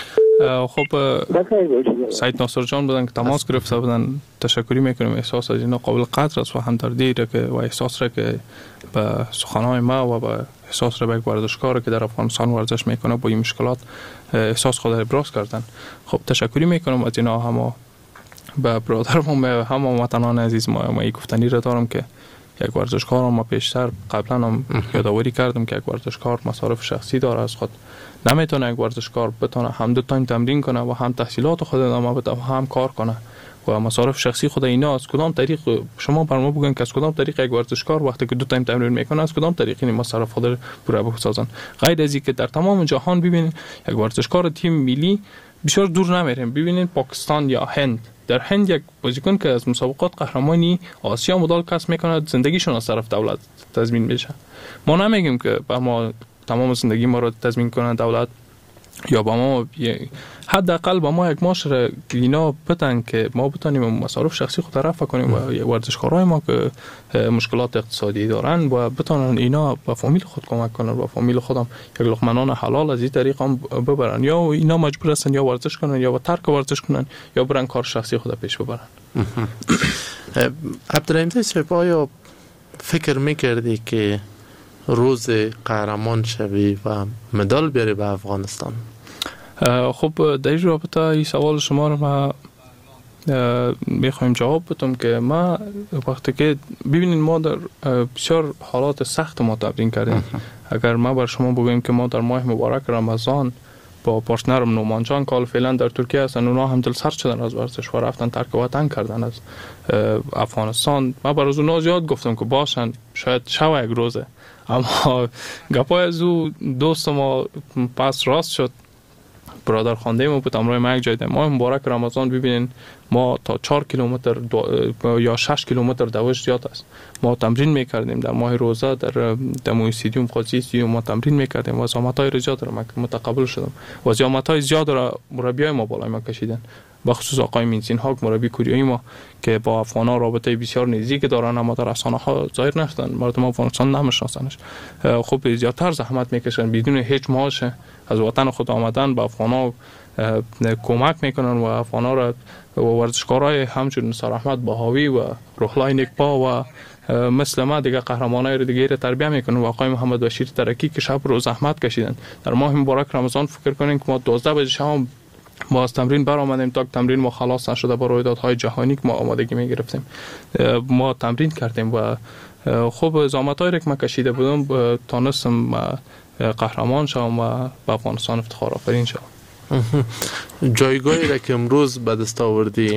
خب سید ناصر جان بودن که تماس گرفته بودن، تشکری میکنیم. احساس از اینا قابل قدر است و همدردی را که و احساس را که به سخنهای ما و به احساس را به یک ورزشکار که در افغانستان ورزش میکنه با این مشکلات احساس خود ابراز کردن. خب تشکری میکنم از اینا. هم به برادرم و هم وطنان عزیز ما ما گفتنی را دارم که یک ورزشکار ما پیشتر قبلا هم یادآوری کردم که یک ورزشکار مصارف شخصی داره از خود. نمیتونه یک ورزشکار بتونه هم دو تایم تمرین کنه و هم تحصیلات خود ادامه بده و هم کار کنه و مصارف شخصی خود اینا از کدام طریق شما بر ما بگن که از کدام طریق یک ورزشکار وقتی که دو تایم تمرین میکنه از کدام طریق این مصارف خود پوره بسازن؟ غیر از اینکه در تمام جهان ببینید یک ورزشکار تیم ملی بسیار دور نمیریم. ببینید پاکستان یا هند، در هند یک بازیکن که از مسابقات قهرمانی آسیا مدال کسب میکنه زندگیشون از طرف دولت تضمین میشه. ما نمیگیم که با ما تمام زندگی ما رو تضمین کنه دولت یا با ما حداقل با ما یک معاشره اینا بتن که ما بتونیم مصارف شخصی خود رفع کنیم و ورزشکارای ما که مشکلات اقتصادی دارن و بتونن اینا با فامیل خود کمک کنن و فامیل خودم یک لقمه نان حلال از این طریق هم ببرن، یا اینا مجبور هستن یا ورزش کنن یا ترک ورزش کنن یا برن کار شخصی خود پیش ببرن. عبدالرحیم صاحب آیا فکر میکردی که روز قهرمان شوی و مدال بیاری به افغانستان؟ خب در این رابطه این سوال شما رو ما میخوایم جواب بدم که ما وقتی که ببینید ما در بسیار حالات سخت ما تمرین کردیم. اگر ما بر شما بگویم که ما در ماه مبارک رمضان با پارتنرم نومان جان که فعلا در ترکیه هستن، اونا هم دل سرد شدن از ورزش و رفتن ترک وطن کردن از افغانستان. ما برای اونا زیاد گفتم که باشن شاید شو یک روزه، اما گپای از او دوست ما پس راست شد. برادر خانده ما بود امروز ما یک جای ماه مبارک رمضان ببینین ما تا چهار کیلومتر یا شش کیلومتر دوش زیاد است. ما تمرین میکردیم در ماه روزه در دموی سیدیوم قاضی سیدیوم ما تمرین میکردیم و زحمت‌های زیاد را متقبل شدم و زحمت‌های زیاد را مربیای ما بالای ما کشیدن بخصوص آقای مینسین هاک مربی کوریایی ما که با افغان‌ها رابطه بسیار نزدیک دارن، اما در رسانه‌ها ظاهر نشدن، مردم افغانستان نمی‌شناسنش. خب زیادتر زحمت میکشن، بدون هیچ معاش از وطن خود آمدن به افغان‌ها کمک میکنن و افغان‌ها را و ورزشکارای همچون نثار احمد بهاوی و روحلای نکپا و مثل ما دیگه قهرمانای رو دیگه تربیت میکنن و آقای محمد بشیر ترکی که شب روز زحمت کشیدن. در ماه مبارک رمضان فکر کنین که ما دوازده بجه شام ما از تمرین برآمدیم تا تمرین ما خلاص نشده با رویدادهای جهانی که ما آمادگی میگرفتیم. ما تمرین کردیم و خوب زحمتایی رو که ما کشیده بودم تونستم قهرمان شوم و به افغانستان افتخار آفرین شوم. جایگاهی را که امروز به دست آوردی،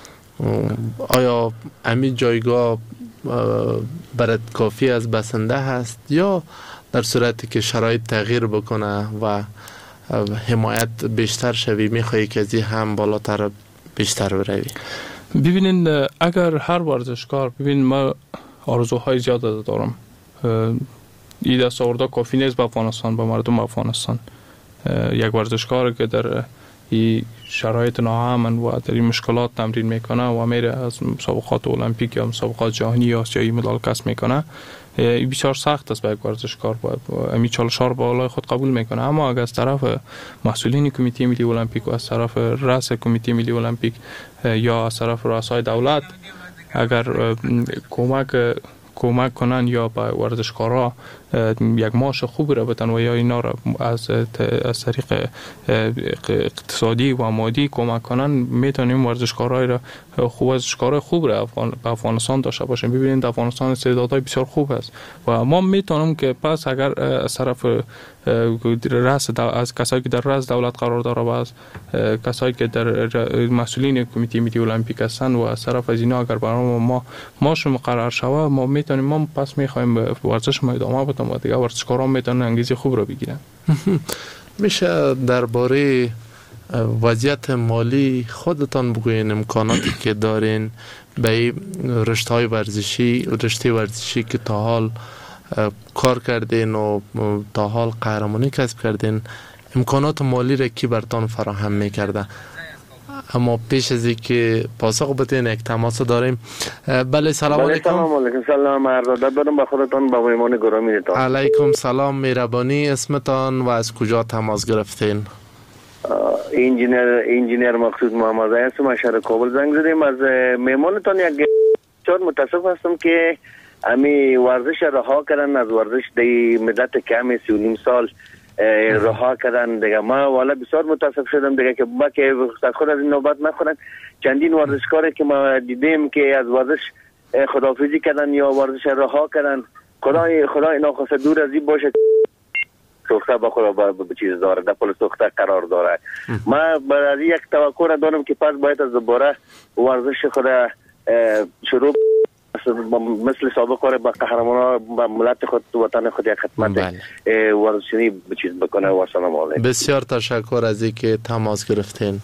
آیا همین جایگاه برات کافی از بسنده هست یا در صورتی که شرایط تغییر بکنه و حمایت بیشتر شوی میخوایی که از این هم بالاتر بیشتر بروی؟ ببینین اگر هر ورزشکار، ببین ما آرزوهای زیاد دارم، این دست آورده کافی نیست به افغانستان، به مردم افغانستان. یک ورزشکار که در این شرایط ناامن و در این مشکلات تمرین میکنه و میره از مسابقات المپیک یا مسابقات جهانی یا آسیایی مدال کسب میکنه، این بسیار سخت است برای ورزشکار، باید امی چالش‌ها رو بالای خود قبول میکنه. اما اگر از طرف مسئولین کمیته ملی المپیک و از طرف رئیس کمیته ملی المپیک یا از طرف رؤسای دولت اگر کمک کمک کنن یا به ورزشکارا یک معاش خوبی را بدن و یا اینا را از از طریق اقتصادی و مادی کمک کنن، میتونیم ورزشکارای را خوب ورزشکارای خوب را به افغانستان داشته باشیم. ببینید افغانستان استعدادهای بسیار خوب است و ما میتونیم که پس اگر از طرف رأس از کسایی که در رأس دولت قرار داره و از کسایی که در مسئولین کمیته ملی المپیک هستند و از طرف از اینا اگر برای ما ماش مقرر شود، ما میتونیم ما پس میخوایم ورزش ما ادامه بدیم و دیگه ورزشکاران میتونن انگیزه خوب رو بگیرن. میشه درباره وضعیت مالی خودتان بگوین، امکاناتی که دارین به رشته‌های ورزشی رشته ورزشی که تا حال کار کردین و تا حال قهرمانی کسب کردین، امکانات مالی را کی برتان فراهم میکرده؟ اما پیش از اینکه پاسخ بدین یک تماس داریم. بله سلام علیکم. سلام علیکم. سلام ارادت دارم به خودتان، به مهمان گرامی تان. علیکم سلام، مهربانی. اسمتان و از کجا تماس گرفتین؟ انجینر انجینر مقصود محمد هستم، از شهر کابل زنگ زدیم. از مهمانتان یک چون متاسف هستم که امی ورزش رها کردن، از ورزش دی مدت کمی سی و نیم سال رها کردن دیگه. ما والا بسیار متاسف شدم دیگه که با که خود از این نوبت نخورن. چندین ورزشکاری که ما دیدیم که از ورزش خداحافظی کردن یا ورزش رها کردن، خدای خدای ناخواسته دور از این باشه سوخته با خدا به چیز داره، در پل سوخته قرار داره. ما برای یک توقع دارم که پس باید از دوباره ورزش خود شروع مثل سابق کاره با قهرمانان با ملت خود وطن خود یک خدمت ورزشی به چیز بکنه. و سلام علیکم. بسیار تشکر از اینکه تماس گرفتین.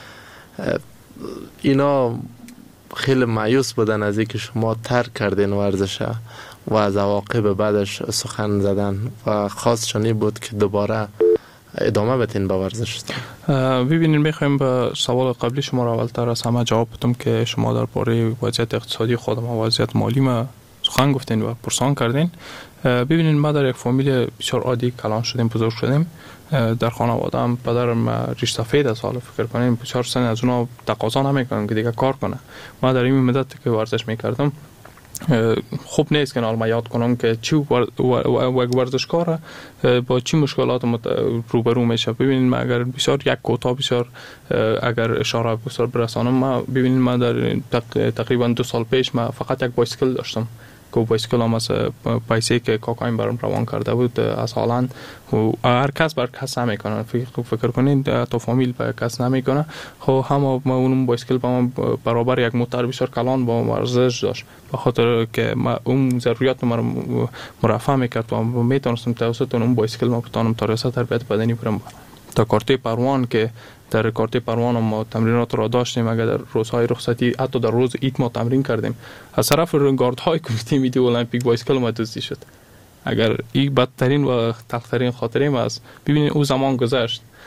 اینا خیلی مایوس بودن از اینکه شما ترک کردین ورزش و از عواقب بعدش سخن زدن و خواستشانی بود که دوباره ادامه بدین به ورزشتان. ببینید میخوایم به سوال قبلی شما را اولتر از همه جواب بدم که شما درباره وضعیت اقتصادی خودم و وضعیت مالی ما سخن گفتین و پرسان کردین. ببینید ما در یک فامیل بسیار عادی کلان شدیم، بزرگ شدیم. در خانواده هم پدرم ریش سفید است، حالا فکر کنیم بسیار سن از اونا تقاضا نمیکنن که دیگه کار کنه. ما در این مدت که ورزش میکردم خوب نیست که نال یاد کنم که چی ورزشکار با چی مشکلات روبرو میشه. ببینید ما اگر بسیار یک کوتاه بسیار اگر اشاره بسیار برسانم، ما ببینید ما در تقریبا دو سال پیش ما فقط یک بایسکل داشتم که بایسکل هم از پیسه که کاکایم برام روان کرده بود از هالند و هر کس بر کس نمیکنه. فکر فکر کنید تو فامیل بر کس نمیکنه. خب هم ما اون بایسکل با ما برابر یک موتور بسیار کلان با ورزش داشت، به خاطر که ما اون ضروریات ما مرفع میکرد و میتونستم توسط اون بایسکل ما بتونم تا رسا تربیت بدنی برم تا کارت پروان که در کارت پروان ما تمرینات را داشتیم. اگر در روزهای رخصتی حتی در روز عید ما تمرین کردیم. از طرف گاردهای کمیته ملی المپیک بایسکل ما دزدی شد. اگر این بدترین و تلخترین خاطره ما است. ببینید او زمان گذشت.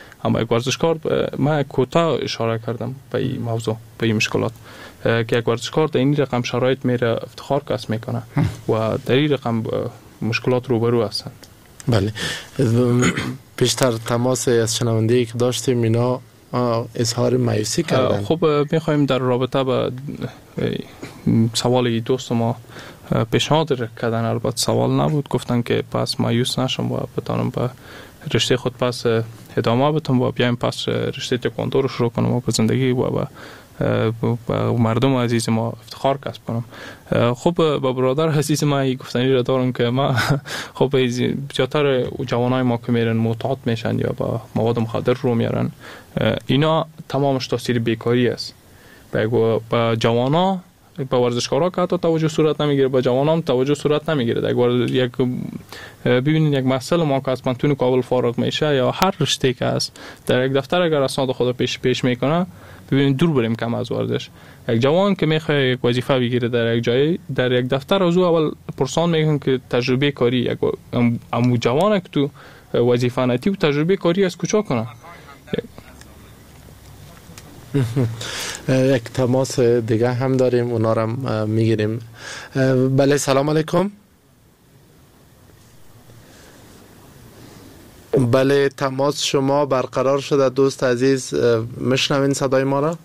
اما یک ورزشکار من کوتاه اشاره کردم به این موضوع، به این مشکلات که یک ورزشکار در این رقم شرایط میره افتخار کسب میکنه و در این رقم مشکلات روبرو هستند. بله، بیشتر تماس از شنونده‌ای که داشتیم اینا اظهار مایوسی کردن. خب میخوایم در رابطه با سوال دوست ما پیشنهاد کردن، البته سوال نبود، گفتن که پس مایوس نشم و بتانم به رشته خود پس ادامه بدم و بیایم پس رشته تکواندو رو شروع کنم و به زندگی و به با مردم عزیز ما افتخار کسب کنم. خب با برادر عزیز ما گفتنی را دارم که ما خب زیادتر جوانای ما که میرن معتاد میشن یا با مواد مخدر رو میارن، اینا تمامش تاثیر بیکاری است. با با جوانا، با ورزشکارا که حتی توجه صورت نمیگیره، با جوانان توجه صورت نمیگیره. یک ببینید یک مسئله ما که از پانتون کابل فارغ میشه یا هر رشته که است، در یک دفتر اگر اسناد خود پیش پیش میکنه، ببینید دور بریم کم از ورزش. یک جوان که میخواد یک وظیفه بگیره در یک جای، در یک دفتر، از او اول پرسان میکنن که تجربه کاری یک امو جوانه که تو وظیفه نتی و تجربه کاری از کجا کنه. یک تماس دیگه هم داریم، اونا رو میگیریم. بله، سلام علیکم. بله، تماس شما برقرار شده دوست عزیز، میشنوین صدای ما را؟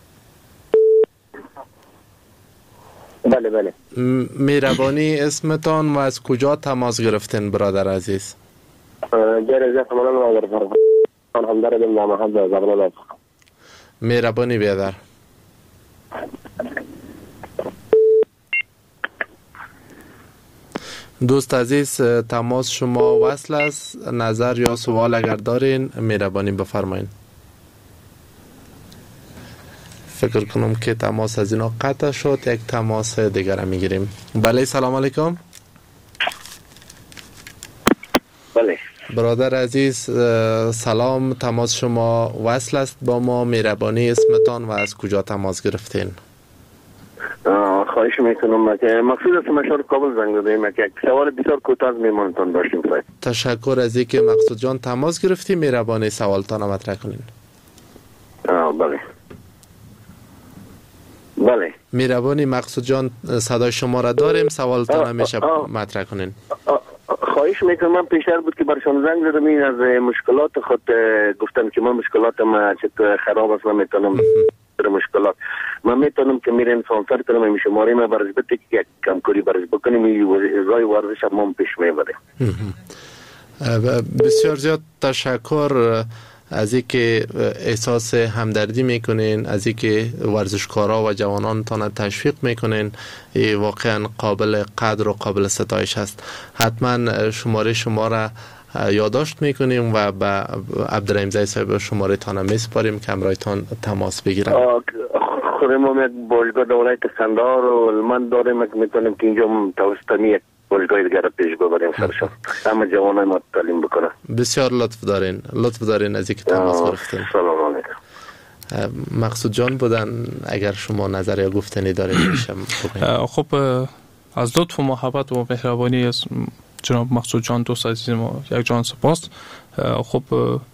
بله بله. مهربانی اسمتان و از کجا تماس گرفتین برادر عزیز؟ جرزه کمالان و اگر فرمان هم داره دیم نامه هم داره زبان الله. مهربانی بیادر. دوست عزیز، تماس شما وصل است. نظر یا سوال اگر دارین مهربانی بفرمایین. فکر کنم که تماس از اینا قطع شد. یک تماس دیگر میگیریم. بله، سلام علیکم. بله برادر عزیز سلام، تماس شما وصل است با ما. مهربانی اسمتان و از کجا تماس گرفتین؟ خواهش میکنم که مقصود است مشار کابل زنگ زدیم که یک سوال بسیار کوتاه از میمانتان داشتیم. تشکر از اینکه مقصود جان تماس گرفتی. مهربانی سوالتان مطرح کنین. بله بله. مهربانی مقصود جان صدای شما را داریم، سوالتان همیشه مطرح کنین. خواهش میکنم. من پیشتر بود که برشان زنگ زدم، این از مشکلات خود گفتم که من مشکلاتم چطور خراب است، من میتونم مشکلات من میتونم که میرم سانسر کنم این شماره ما برش بده که یک کمکاری برش بکنیم، ازای ورزش هم هم پیش میبره. بسیار زیاد تشکر از اینکه احساس همدردی میکنین، از اینکه ورزشکارا و جوانان تان تشویق میکنین. واقعا قابل قدر و قابل ستایش است. حتما شماره شما را یادداشت میکنیم و به عبدالرحیم زی صاحب شماره تان میسپاریم که همراهتان تماس بگیرن. خودم هم یک باشگاه دولت قندهار و من دارم که میتونیم که اینجا توسطانی یک باشگاه دیگر پیش ببریم سرشان همه جوانای ما تعلیم بکنن. بسیار لطف دارین، لطف دارین از اینکه تماس گرفتین. سلام علیکم. مقصود جان بودن، اگر شما نظر یا گفتنی دارین میشم. خب از لطف و محبت و مهربانی از جناب مقصود جان دوست عزیز ما یک جان سپاس. خب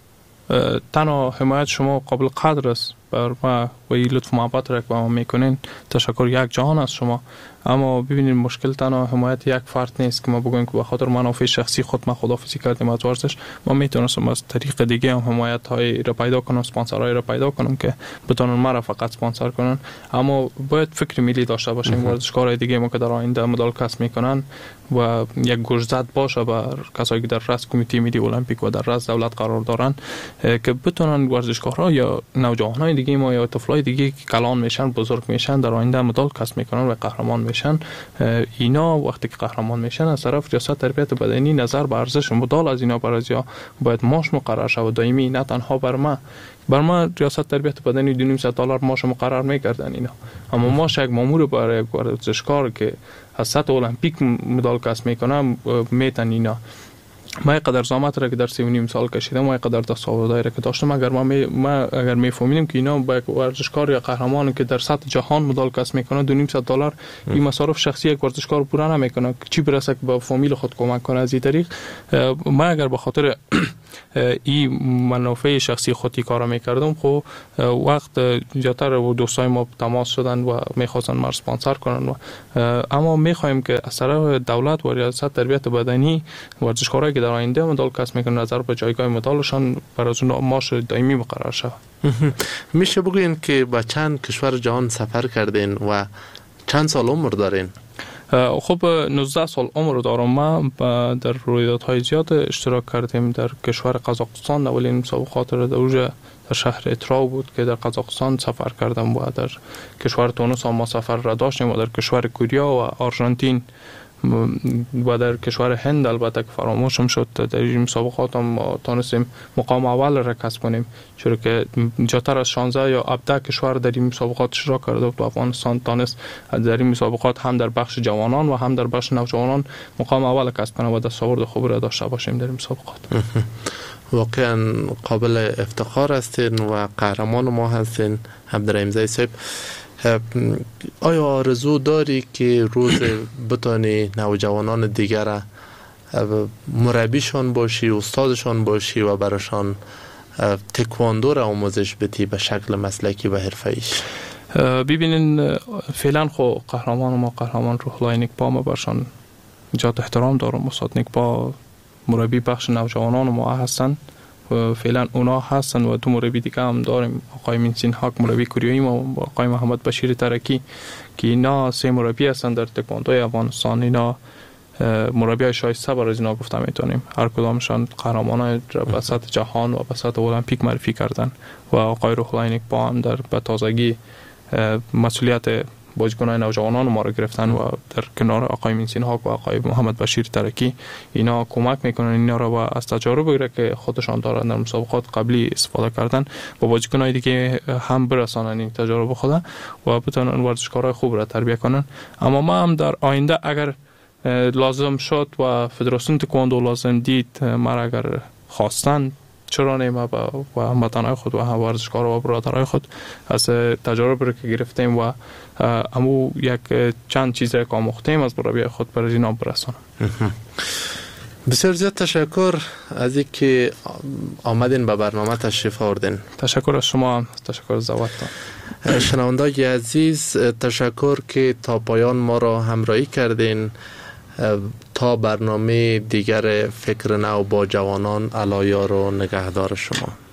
تنها حمایت شما قابل قدر است بر ما و این لطف محبت را که با ما میکنین. تشکر یک جهان از شما. اما ببینید مشکل تنها حمایت یک فرد نیست که ما بگویم که به خاطر منافع شخصی خود ما خداحافظی کردیم از ورزش. ما میتونستم از طریق دیگه هم حمایت های را پیدا کنم، اسپانسرای را پیدا کنم که بتونن ما را فقط اسپانسر کنن. اما باید فکر ملی داشته باشیم. ورزشکارای دیگه ما که در آینده مدال کسب میکنن و یک گوشزد باشه بر کسایی که در رأس کمیته ملی المپیک و در رأس دولت قرار دارن که بتونن ورزشکارها یا نوجوانای دیگه ما یا طفلای دیگه که کلان میشن، بزرگ میشن، در آینده مدال کسب میکنن و قهرمان میشن. اینا وقتی که قهرمان میشن از طرف ریاست تربیت بدنی نظر به ارزش مدال از اینا برازیا باید ماش مقرر شود دائمی، نه تنها بر ما. بر ما ریاست تربیت بدنی دو و نیم صد دلار ماش مقرر میکردن اینا، اما ماش یک مامور برای ورزشکار که از سطح المپیک مدال کسب میکنه میتن اینا. ما اینقدر زحمت را که در سی و نیم سال کشیدم، ما اینقدر دستاوردهای را که داشتم، اگر ما, می ما اگر میفهمیدیم که اینا با یک ورزشکار یا قهرمان که در سطح جهان مدال کسب میکنه دو و نیم صد دلار این مصارف شخصی یک ورزشکار پورا نمیکنه، چی برسه که با فامیل خود کمک کنه. از این طریق ما اگر به خاطر این منافع شخصی خودی کار میکردم، خب وقت زیادتر و دوستای ما تماس شدن و میخواستن ما اسپانسر کنن و اما میخوایم که از طرف دولت و ریاست تربیت بدنی ورزشکارایی که در آینده مدال کسب میکنن نظر به جایگاه مدالشان برای اون معاش دائمی مقرر شود. میشه بگوین که با چند کشور جهان سفر کردین و چند سال عمر دارین؟ خب نوزده سال عمر دارم. ما در رویدادهای زیاد اشتراک کردیم. در کشور قزاقستان اولین مسابقات را در در شهر اتراو بود که در قزاقستان سفر کردم و در کشور تونس هم ما سفر را داشتیم و در کشور کوریا و آرژانتین و در کشور هند البته که فراموشم شد. در این مسابقات هم تونستیم مقام اول را کسب کنیم، چرا که جاتر از شانزده یا هفده کشور در این مسابقات اشتراک کرده و افغانستان تونست در این مسابقات هم در بخش جوانان و هم در بخش نوجوانان مقام اول کسب کنیم و دستاورد خوب را داشته باشیم در این مسابقات. واقعا قابل افتخار هستین و قهرمان ما هستین عبدالرحیم زئی صاحب. آیا آرزو داری که روز بتانی نوجوانان دیگر مربیشان باشی، استادشان باشی و براشان تکواندو را آموزش بدی به شکل مسلکی و حرفه‌ایش؟ ببینین فعلا خو قهرمان ما قهرمان روح الله نکبا ما برشان جات احترام دارم. استاد نکبا مربی بخش نوجوانان ما هستن و فعلا اونا هستن و دو مربی دیگه هم داریم، آقای مینسین هاک مربی کوریایی ما و آقای محمد بشیر ترکی که اینا سه مربی هستن در تکواندوی افغانستان. اینا مربی های شایسته برای اینا گفته میتونیم. هر کدامشان قهرمانای به سطح جهان و به سطح المپیک معرفی کردن و آقای روح الله نکبا هم در به تازگی مسئولیت بازیکنان نوجوانان ما را گرفتن و در کنار آقای مینسین هاک و آقای محمد بشیر ترکی اینا کمک میکنن اینا را و از تجارب بگیره که خودشان دارن در مسابقات قبلی استفاده کردن با بازیکنای دیگه هم برسانن این تجارب خود و بتونن ورزشکارای خوب را تربیت کنن. اما ما هم در آینده اگر لازم شد و فدراسیون تکواندو لازم دید ما اگر خواستن چرا نیمه و هموطنهای خود و هم ورزشکار و برادرای خود از تجارب رو که گرفتیم و امو یک چند چیز را که آموختیم از مربی خود برای اینا برسانم. بسیار زیاد تشکر از اینکه آمدین به برنامه تشریف آوردین. تشکر از شما، تشکر از دعوتتان. شنوندگان عزیز تشکر که تا پایان ما را همراهی کردین. تا برنامه دیگر فکر نو با جوانان، الله یار و نگهدار شما.